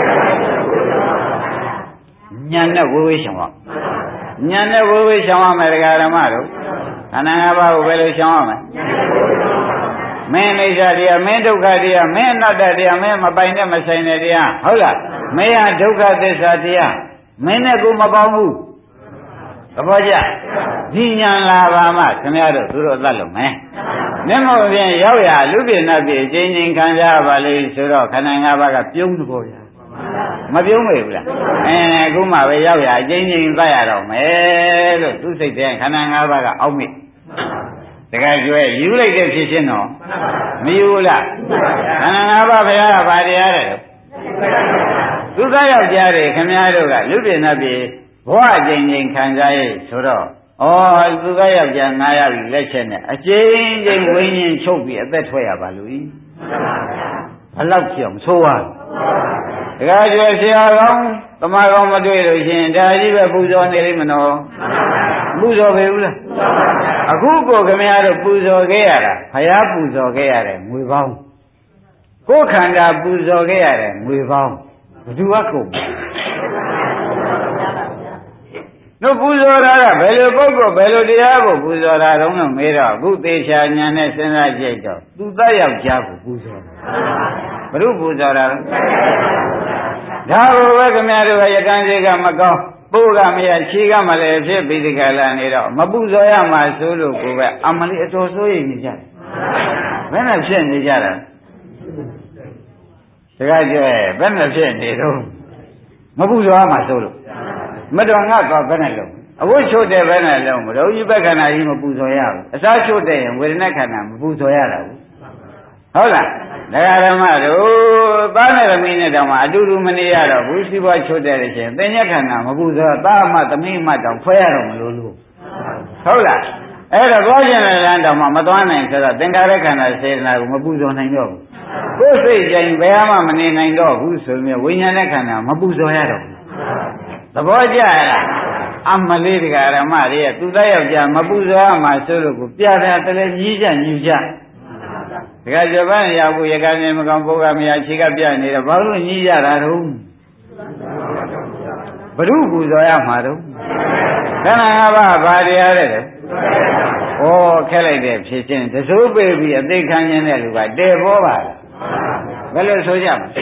ညာနဲ့ဝေဝေးရှောင်ရညာနဲ့ဝေဝေးရှောင်ရမယ်တရားဓမ္မတို့ခန္ဓာ၅ပါးကိုဘယ်လိုရှောင်ရမလဲမင်းအိဋ္ဌတရားမင်းဒုက္ခတရားမင်းအနတ္တတရားမင်းမပိုင်နဲ့မဆိုင်တဲ့တရားဟုတ်လားမင်းဟာဒုက္ခသစ္စာတရားမင်းနဲ့ကိုမပေါင်းဘူးသဘောကျဒီညာလာပါမှခင်ဗျားတို့သူတို့အသက်လုံးမယ်မျက်မှောက်ပြင်ရောက်ရလူပြင်းတ်ပြအချင်းချင်းခံကြပါလေဆိုတော့ခန္ဓာ၅ပါးကပြုံးတော့ဗျာမပြုံးမေဘူးလားအဲအခုမှပဲရောက်ရအချင်းချင်းသတ်ရတော့မယ်လို့သူစိတ်တဲ့ခန္ဓာ၅ပါးကအောက်မိတကယ်ကျွဲယူလိုက်တဲ့ဖြစ်ချင်းတော့မယူလားခန္ဓာ၅ပါးဘုရားကဗာတရားတဲ့သူသားယောက်ျားတွေခင်ဗျားတို့ကလူပြင်းတ်ပြဘဝအချင်းချင်းခံစားရဲ့ဆိုတော့ဩသူကယောက်ျားငါးယောက်လက်ချက်နဲ့အချင်းချင်းဝင်းရင်ချုပ်ပြီးအသက်ထွက်ရပါလို့ဤဘလောက်ပြောင်ဆိုးပါတခါကျွယ်ဆရာကောင်းတမကောင်းမတွေ့လို့ရှင်ဒါကြီးပဲပူဇော်နေလိမ့်မနော်ပူဇော်ပေဘူးလားအခုကိုခင်ဗျားတို့ပူဇော်ခဲ့ရတာဘုရားပူဇော်ခဲ့ရတယ်ငွေပေါင်းကိုယ်ခန္ဓာပူဇော်ခဲ့ရတယ်ငွေပေါင်းဘယ်သူကကုန်တို့ပူဇော်တာကဘယ်လိုပုဂ္ဂိုလ်ဘယ်လိုတရားကိုပူဇော်တာတုံးလို့မေးတော့အခုသေချာညာနဲ့စဉ်းစားကြည့်တော့သူသားယောက်ျားကိုပူဇော်တာဘုရုပူဇော်တာဒါကိုပဲခင်ဗျားတို့ကရကန်းစိတ်ကမကောင်းပိုးကမရခြေကမလည်းဖြစ်ပြီးဒီကလာနေတော့မပူဇော်ရမှဆိုလို့ကိုပဲအမလီအတော်ဆိုးရင်နေကြတယ်ဘယ်နဲ့ဖြစ်နေကြတာတခါကျဲဘယ်နဲ့ဖြစ်နေတော့မပူဇော်ရမှဆိုလို့မတော်ငါတော့ဘယ်နဲ့လုံးအဝတ်ချုပ်တယ်ဘယ်နဲ့လုံးမတော်ကြီးဘက်ခန္ဓာကြီးမပူဇော်ရဘူးအစားချုပ်တယ်ရင်ဝေဒနာခန္ဓာမပူဇော်ရတာဘူးဟုတ်လားဒကာဓမ္မတို့သားနဲ့သမီးနဲ့တောင်မှအတူတူမနေရတော့ဘူးစီးပွားချုပ်တယ်လို့ရှိရင်သင်္ညခန္ဓာမပူဇော်သားမှသမီးမှတောင်ဖွဲရတော့မလို့လို့ဟုတ်လားအဲ့တော့သွားခြင်းလည်းလမ်းတောင်မှမသွားနိုင်ဆိုတော့သင်္ခါရခန္ဓာစေတနာကိုမပူဇော်နိုင်တော့ဘူးကိုယ်စိတ်ကြိုင်ဘယ်မှမနေနိုင်တော့ဘူးဆိုမြဲဝိညာဉ်နဲ့ခန္ဓာမပူဇော်ရတော့ဘူးသဘောကျလားအမလေးဒကာဓမ္မတွေကသူသားယောက်ျားမပူဇော်မှဆိုလို့ကိုပြတာတလည်းကြီးကြညူကြတခါကျပန်းရောက်ကိုရကမြင်မကောင်းပုဂ္ဂမရခြေကပြနေတော့ဘာလို့ညှိရတာတုံးဘုရုပူဇော်ရမှာတုံးခန္ဓာ၅ပါးဘာတရားတဲ့ဩခဲလိုက်တဲ့ဖြစ်ချင်းတစိုးပေပြီးအသိခံခြင်းတဲ့လူကတဲပေါ်ပါလားဘယ်လိုဆိုကြမ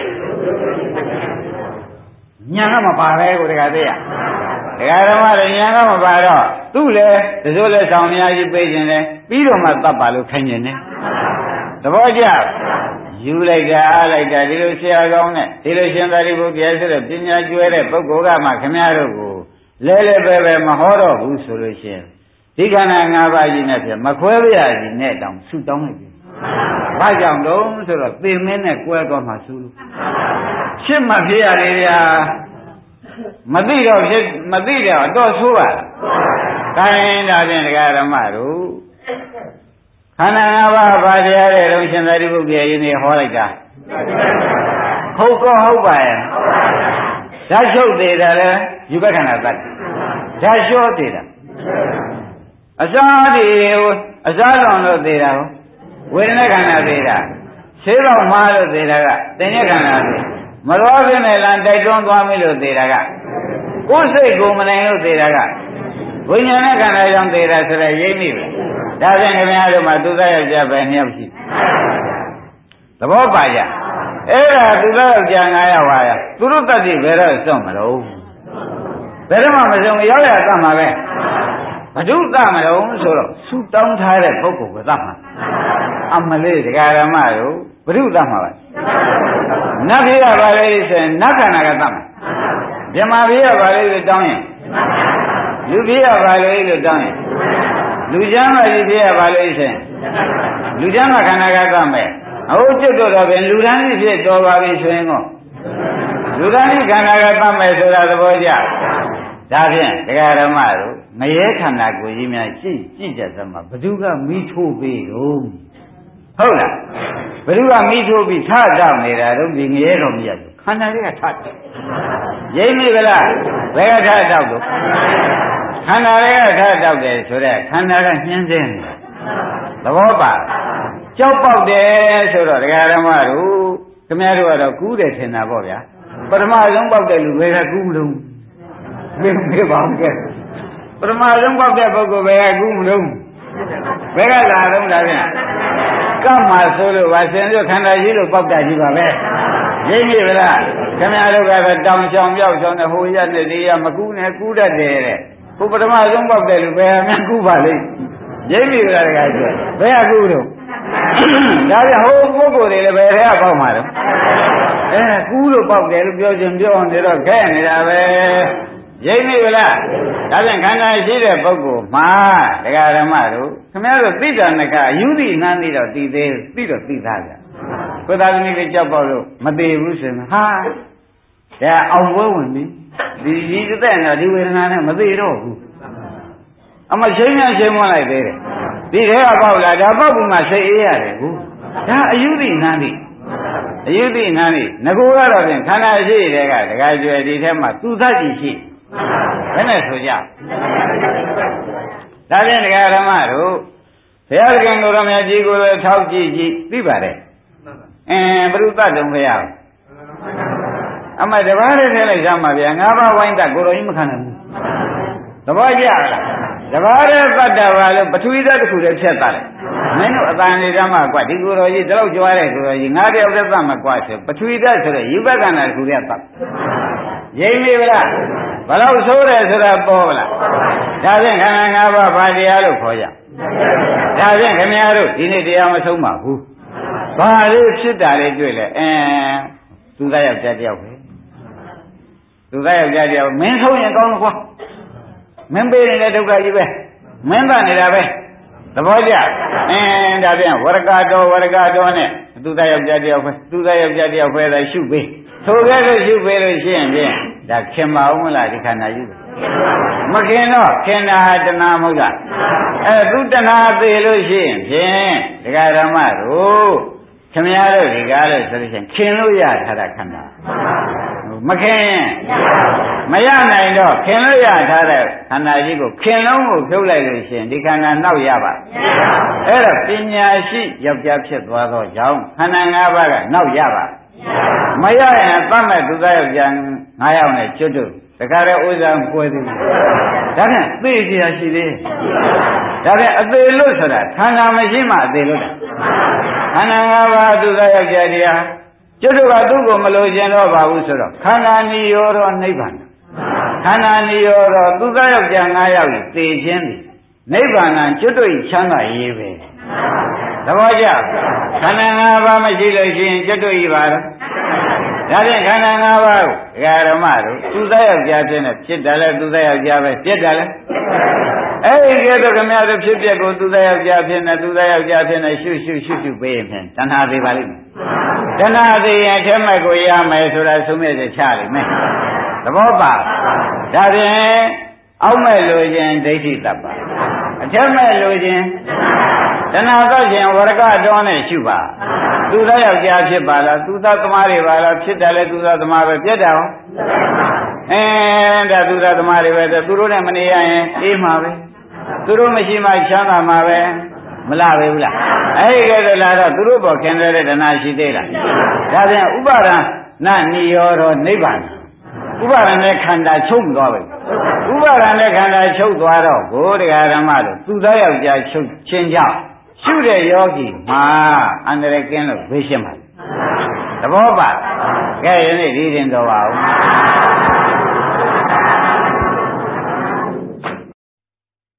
လဲညာကမပါပဲကိုတခါသိရဒကာဓမ္မတွေညာကမပါတော့သူ့လေတစိုးလေဆောင်အများကြီးပေးခြင်းလေပြီးတော့မှတတ်ပါလို့ခိုင်းခြင်းလေသဘောကျယူလိုက်တာအားလိုက်တာဒီလိုဆရာကောင်းနဲ့ဒီလိုရှင်သာရိပုတ္တရာဆိုတဲ့ပညာကျွဲတဲ့ပုဂ္ဂိုလ်ကမှခမည်းတော်ကိုလဲလဲပဲပဲမဟောတော့ဘူးဆိုလို့ရှိရင်ဒီခန္ဓာ၅ပါးကြီးနဲ့ပြမခွဲပြရစီနဲ့တောင်ဆူတောင်းလိုက်ပြီဘာကြောင့်တော့ဆိုတော့သင်မင်းနဲ့ကွဲသွားမှဆူလို့ရှင်းမှဖြစ်ရတယ်ဗျာမသိတော့ဖြစ်မသိတော့အတော့ဆိုးပါလားခိုင်းဒါဖြင့်ဒကာဓမ္မတို့ခန္ဓာ၅ပါးဘာတရားတဲ့တော့ရှင်သာရိပုတ္တရာကြီးနေဟောလိုက်တာဟုတ်ကောဟုတ်ပါရဲ့ဓာတ်ချုပ်သေးတာလဲယူဘခန္ဓာသတ္တဓာတ်လျှောသေးတာအစားဒီအစားလောင်လို့သေးတာဝေဒနာခန္ဓာသေးတာဆေးတော်မှားလို့သေးတာကသင်္ညခန္ဓာသေးမရောပြင်းနဲ့လမ်းတိုက်တွန်းသွားမိလို့သေးတာကကိုယ်စိတ်ကိုမနိုင်လို့သေးတာကဝိညာဉ်နဲ့ခန္ဓာကြောင့်သေးတာဆိုတော့ရိပ်မိပဲဒါဖြင့်ခင်ဗျားတို့မှာသူသားယောက်ျားပဲနှစ်ယောက်ရှိသဘောပါကြအဲ့ဒါသူသားယောက်ျား၅ယောက်ပါရသူတို့တတ်ကြည့်ဘယ်တော့စွန့်မလို့ဘယ်တော့မှမဆုံးရောက်ရတတ်မှာပဲဘဒုတမလို့ဆိုတော့ဆူတောင်းထားတဲ့ပုဂ္ဂိုလ်ကတတ်မှာအမလေးဒကာရမတို့ဘဒုတတ်မှာပါနတ်ပြည်ကပါလေဆိုရင်နတ်ခန္ဓာကတတ်မှာဗြဟ္မာပြည်ကပါလေလို့တောင်းရင်လူပြည်ကပါလေလို့တောင်းရင်လူချမ်းမကြီးဖြစ်ရပါလိမ့်ရှင်လူချမ်းမခန္ဓာကသမဲ့ဟုတ်ကျွတ်တော့ပဲလူတန်းကြီးဖြစ်တော်ပါပြီဆိုရင်ကောလူတန်းကြီးခန္ဓာကသမဲ့ဆိုတာသဘောကျဒါဖြင့်ဒကာဓမ္မတို့ငရဲခန္ဓာကိုကြီးများကြည့်ကြည့်ကြစမ်းမှာဘ누구ကမိထိုးပြီးတော့ဟုတ်လားဘ누구ကမိထိုးပြီးထတောက်နေတာတော့ဒီငရဲတော်မရဘူးခန္ဓာလေးကထတယ်ရိပ်မိဗလားဘယ်ကထတောက်တော့ခန္ဓာလေးကထတောက်တယ်ဆိုတော့ခန္ဓာကညှင်းစင်းတယ်သဘောပါကြောက်ပေါက်တယ်ဆိုတော့ဒကာဓမ္မတို့ခင်ဗျားတို့ကတော့ကူးတယ်ထင်တာပေါ့ဗျာပထမဆုံးပေါက်တဲ့လူဘယ်ကကူးမလို့မင်းမေးပါဦးကဲပထမဆုံးပေါက်တဲ့ပုဂ္ဂိုလ်ဘယ်ကကူးမလို့ဘယ်ကလာတော့ဒါပြန်ကပ်မှာဆိုလို့ပါဆင်ရခန္ဓာကြီးလို့ပေါက်တာကြီးပါပဲရိပ်မိဗလားခင်ဗျားတို့ကတော့တောင်ချောင်ပြောက်ချောင်နဲ့ဟိုရက်နဲ့ဒီရမကူးနဲ့ကူးတတ်တယ်တဲ့ဘုပထမဆုံးပေါက်တဲ့လူဘယ်မှကူးပါလိမ့်ရိပ်မိဗလားတခါကျဘယ်ကကူးတော့ဒါပြဟိုပုဂ္ဂိုလ်တွေလည်းဘယ်ထဲကပေါက်မှာတော့အဲကူးလို့ပေါက်တယ်လို့ပြောခြင်းပြောနေတော့ခဲနေတာပဲရိပ်မိဗလားဒါပြန်ခန္ဓာရှိတဲ့ပုဂ္ဂိုလ်မှာဒကာဓမ္မတို့ခင်ဗျားတို့သိတာနကအယူသိနှမ်းသိတော့သိသေးသိတော့သိသားကြကိုသာသမီလေးကြောက်ပေါက်လို့မသေးဘူးဆိုရင်ဟာဒါအောင်ပွဲဝင်ပြီဒီဒီတဲ့တော့ဒီဝေဒနာနဲ့မသေးတော့ဘူးအမချင်းချင်းချင်းမလိုက်သေးတယ်ဒီထဲကပေါက်လာဒါပေါက်ပြီးမှစိတ်အေးရတယ်ဘူးဒါအယူသိနှမ်းသိအယူသိနှမ်းသိငကိုကတော့ဖြင့်ခန္ဓာရှိတဲ့ကတခါကျွယ်ဒီထဲမှာသူသတ်ကြည့်ရှိဘယ်နဲ့ဆိုကြဒါဖြင့်ဒကာဓမ္မတို့ဘုရားခင်ကိုယ်တော်မြတ်ကြီးကိုလည်းထောက်ကြည့်ကြည့်သိပါတယ်အင်းဘုရုသတ်တုံဘုရားအမတပါးလေးထဲလိုက်စမ်းပါဗျာငါးပါးဝိုင်းတကိုယ်တော်ကြီးမခံနိုင်ဘူးသဘောကျလားတပါးလေးသတ်တာပါလို့ပထဝီဓာတ်တစ်ခုတည်းဖြတ်တာလေမင်းတို့အတန်လေးဓမ္မကွဒီကိုယ်တော်ကြီးတလောက်ကြွားတဲ့ကိုယ်တော်ကြီးငါးတယောက်သက်သတ်မကွဆိုပထဝီဓာတ်ဆိုတဲ့ယူဘကန္နာတစ်ခုတည်းသတ်ရိပ်မိဗလားဘလောက်ဆိုးတယ်ဆိုတာပေါ်ဗလားဒါဖြင့်ခန္ဓာ၅ပါးဘာတရားလို့ခေါ်ကြဒါဖြင့်ခင်ဗျားတို့ဒီနေ့တရားမဆုံးပါဘူးဘာလေးဖြစ်တာလေးတွေ့လဲအင်းသူသားယောက်ျားတယောက်ပဲသူသားယောက်ျားတယောက်မင်းဆုံးရင်ကောင်းလို့ကွာမင်းပေးနေတဲ့ဒုက္ခကြီးပဲမင်းသားနေတာပဲသဘောကျအင်းဒါပြန်ဝရကတော်ဝရကတော်နဲ့သူသားယောက်ျားတယောက်ပဲသူသားယောက်ျားတယောက်ပဲသာရှုပေးဆိုခဲ့လို့ရှုပေးလို့ရှိရင်ဖြင့်ဒါခင်ပါဦးမလားဒီခန္ဓာကြီးမခင်တော့ခင်တာဟာတဏှာမဟုတ်လားအဲသူတဏှာသေးလို့ရှိရင်ဖြင့်ဒကာဓမ္မတို့ခင်ဗျားတို့ဒီကားလို့ဆိုလို့ရှိရင်ခင်လို့ရထားတာခန္ဓာဟိုမခင်မရနိုင်တော့ခင်လို့ရထားတဲ့ခန္ဓာကြီးကိုခင်လုံးကိုဖြုတ်လိုက်လို့ရှိရင်ဒီခန္ဓာနောက်ရပါအဲ့တော့ပညာရှိယောက်ျားဖြစ်သွားသောကြောင့်ခန္ဓာ၅ပါးကနောက်ရပါမရရင်သတ်မဲ့သူသားယောက်ျား၅ယောက်နဲ့ကျွတ်တို့တခါတည်းဥစ္စာကွဲသေးတယ်ဒါဖြင့်သိကြရရှိသေးဒါဖြင့်အသေးလို့ဆိုတာခန္ဓာမရှိမှအသေးလို့တာခန္ဓာ၅ပါးသူသားယောက်ျားတရားကျွတ်တို့ကသူ့ကိုမလိုချင်တော့ပါဘူးဆိုတော့ခန္ဓာနိရောဓနိဗ္ဗာန်ခန္ဓာနိရောဓသူသားယောက်ျား၅ယောက်သိခြင်းသည်နိဗ္ဗာန်ကျွတ်တို့ချမ်းသာရေးပဲသဘောကျခန္ဓာ၅ပါးမရှိလို့ရှိရင်ကျွတ်တို့ဤပါတော့ဒါဖြင့်ခန္ဓာ၅ပါးကိုဓမ္မတို့သူသားယောက်ျားဖြစ်နေဖြစ်တယ်လဲသူသားယောက်ျားပဲပြစ်တယ်လဲအဲ့ဒီကဲတော့ခမရတို့ဖြစ်ပြက်ကိုသူသားယောက်ျားဖြစ်နေသူသားယောက်ျားဖြစ်နေရှုရှုရှုရှုပေးရင်ဖြင့်တဏှာသေးပါလိမ့်မယ်တဏှာသေးရင်အထက်မဲ့ကိုရမယ်ဆိုတာဆုံးမြတ်ချက်ချလိမ့်မယ်သဘောပါဒါဖြင့်အောက်မဲ့လိုခြင်းဒိဋ္ဌိတတ်ပါအထက်မဲ့လိုခြင်းတဏှာတော့ခြင်းဝရကတော်နဲ့ရှုပါသူသားယောက်ျားဖြစ်ပါလားသူသားသမားတွေပါလားဖြစ်တယ်လေသူသားသမားပဲပြတ်တယ်ဟောအဲဒါသူသားသမားတွေပဲသူတို့နဲ့မနေရရင်အေးမှာပဲသူတို့မရှိမှချမ်းသာမှာပဲမလားပဲဘူးလားအဲဒီကဲတော့လာတော့သူတို့ပေါ်ခင်တဲ့တဏှာရှိသေးလားဒါပြန်ဥပါဒနာနိရောဓနိဗ္ဗာန်ဥပါဒနဲ့ခန္ဓာချုပ်သွားပြီဥပါဒနဲ့ခန္ဓာချုပ်သွားတော့ဘုရားဓမ္မတို့သူသားယောက်ျားချုပ်ချင်းကြောင့်ရှုတဲ့ယောဂီမှာအန္တရာယ်ကင်းလို့ဘေးရှင်းပါသဘောပါကဲယနေ့ဒီရင်တော်ပါဦး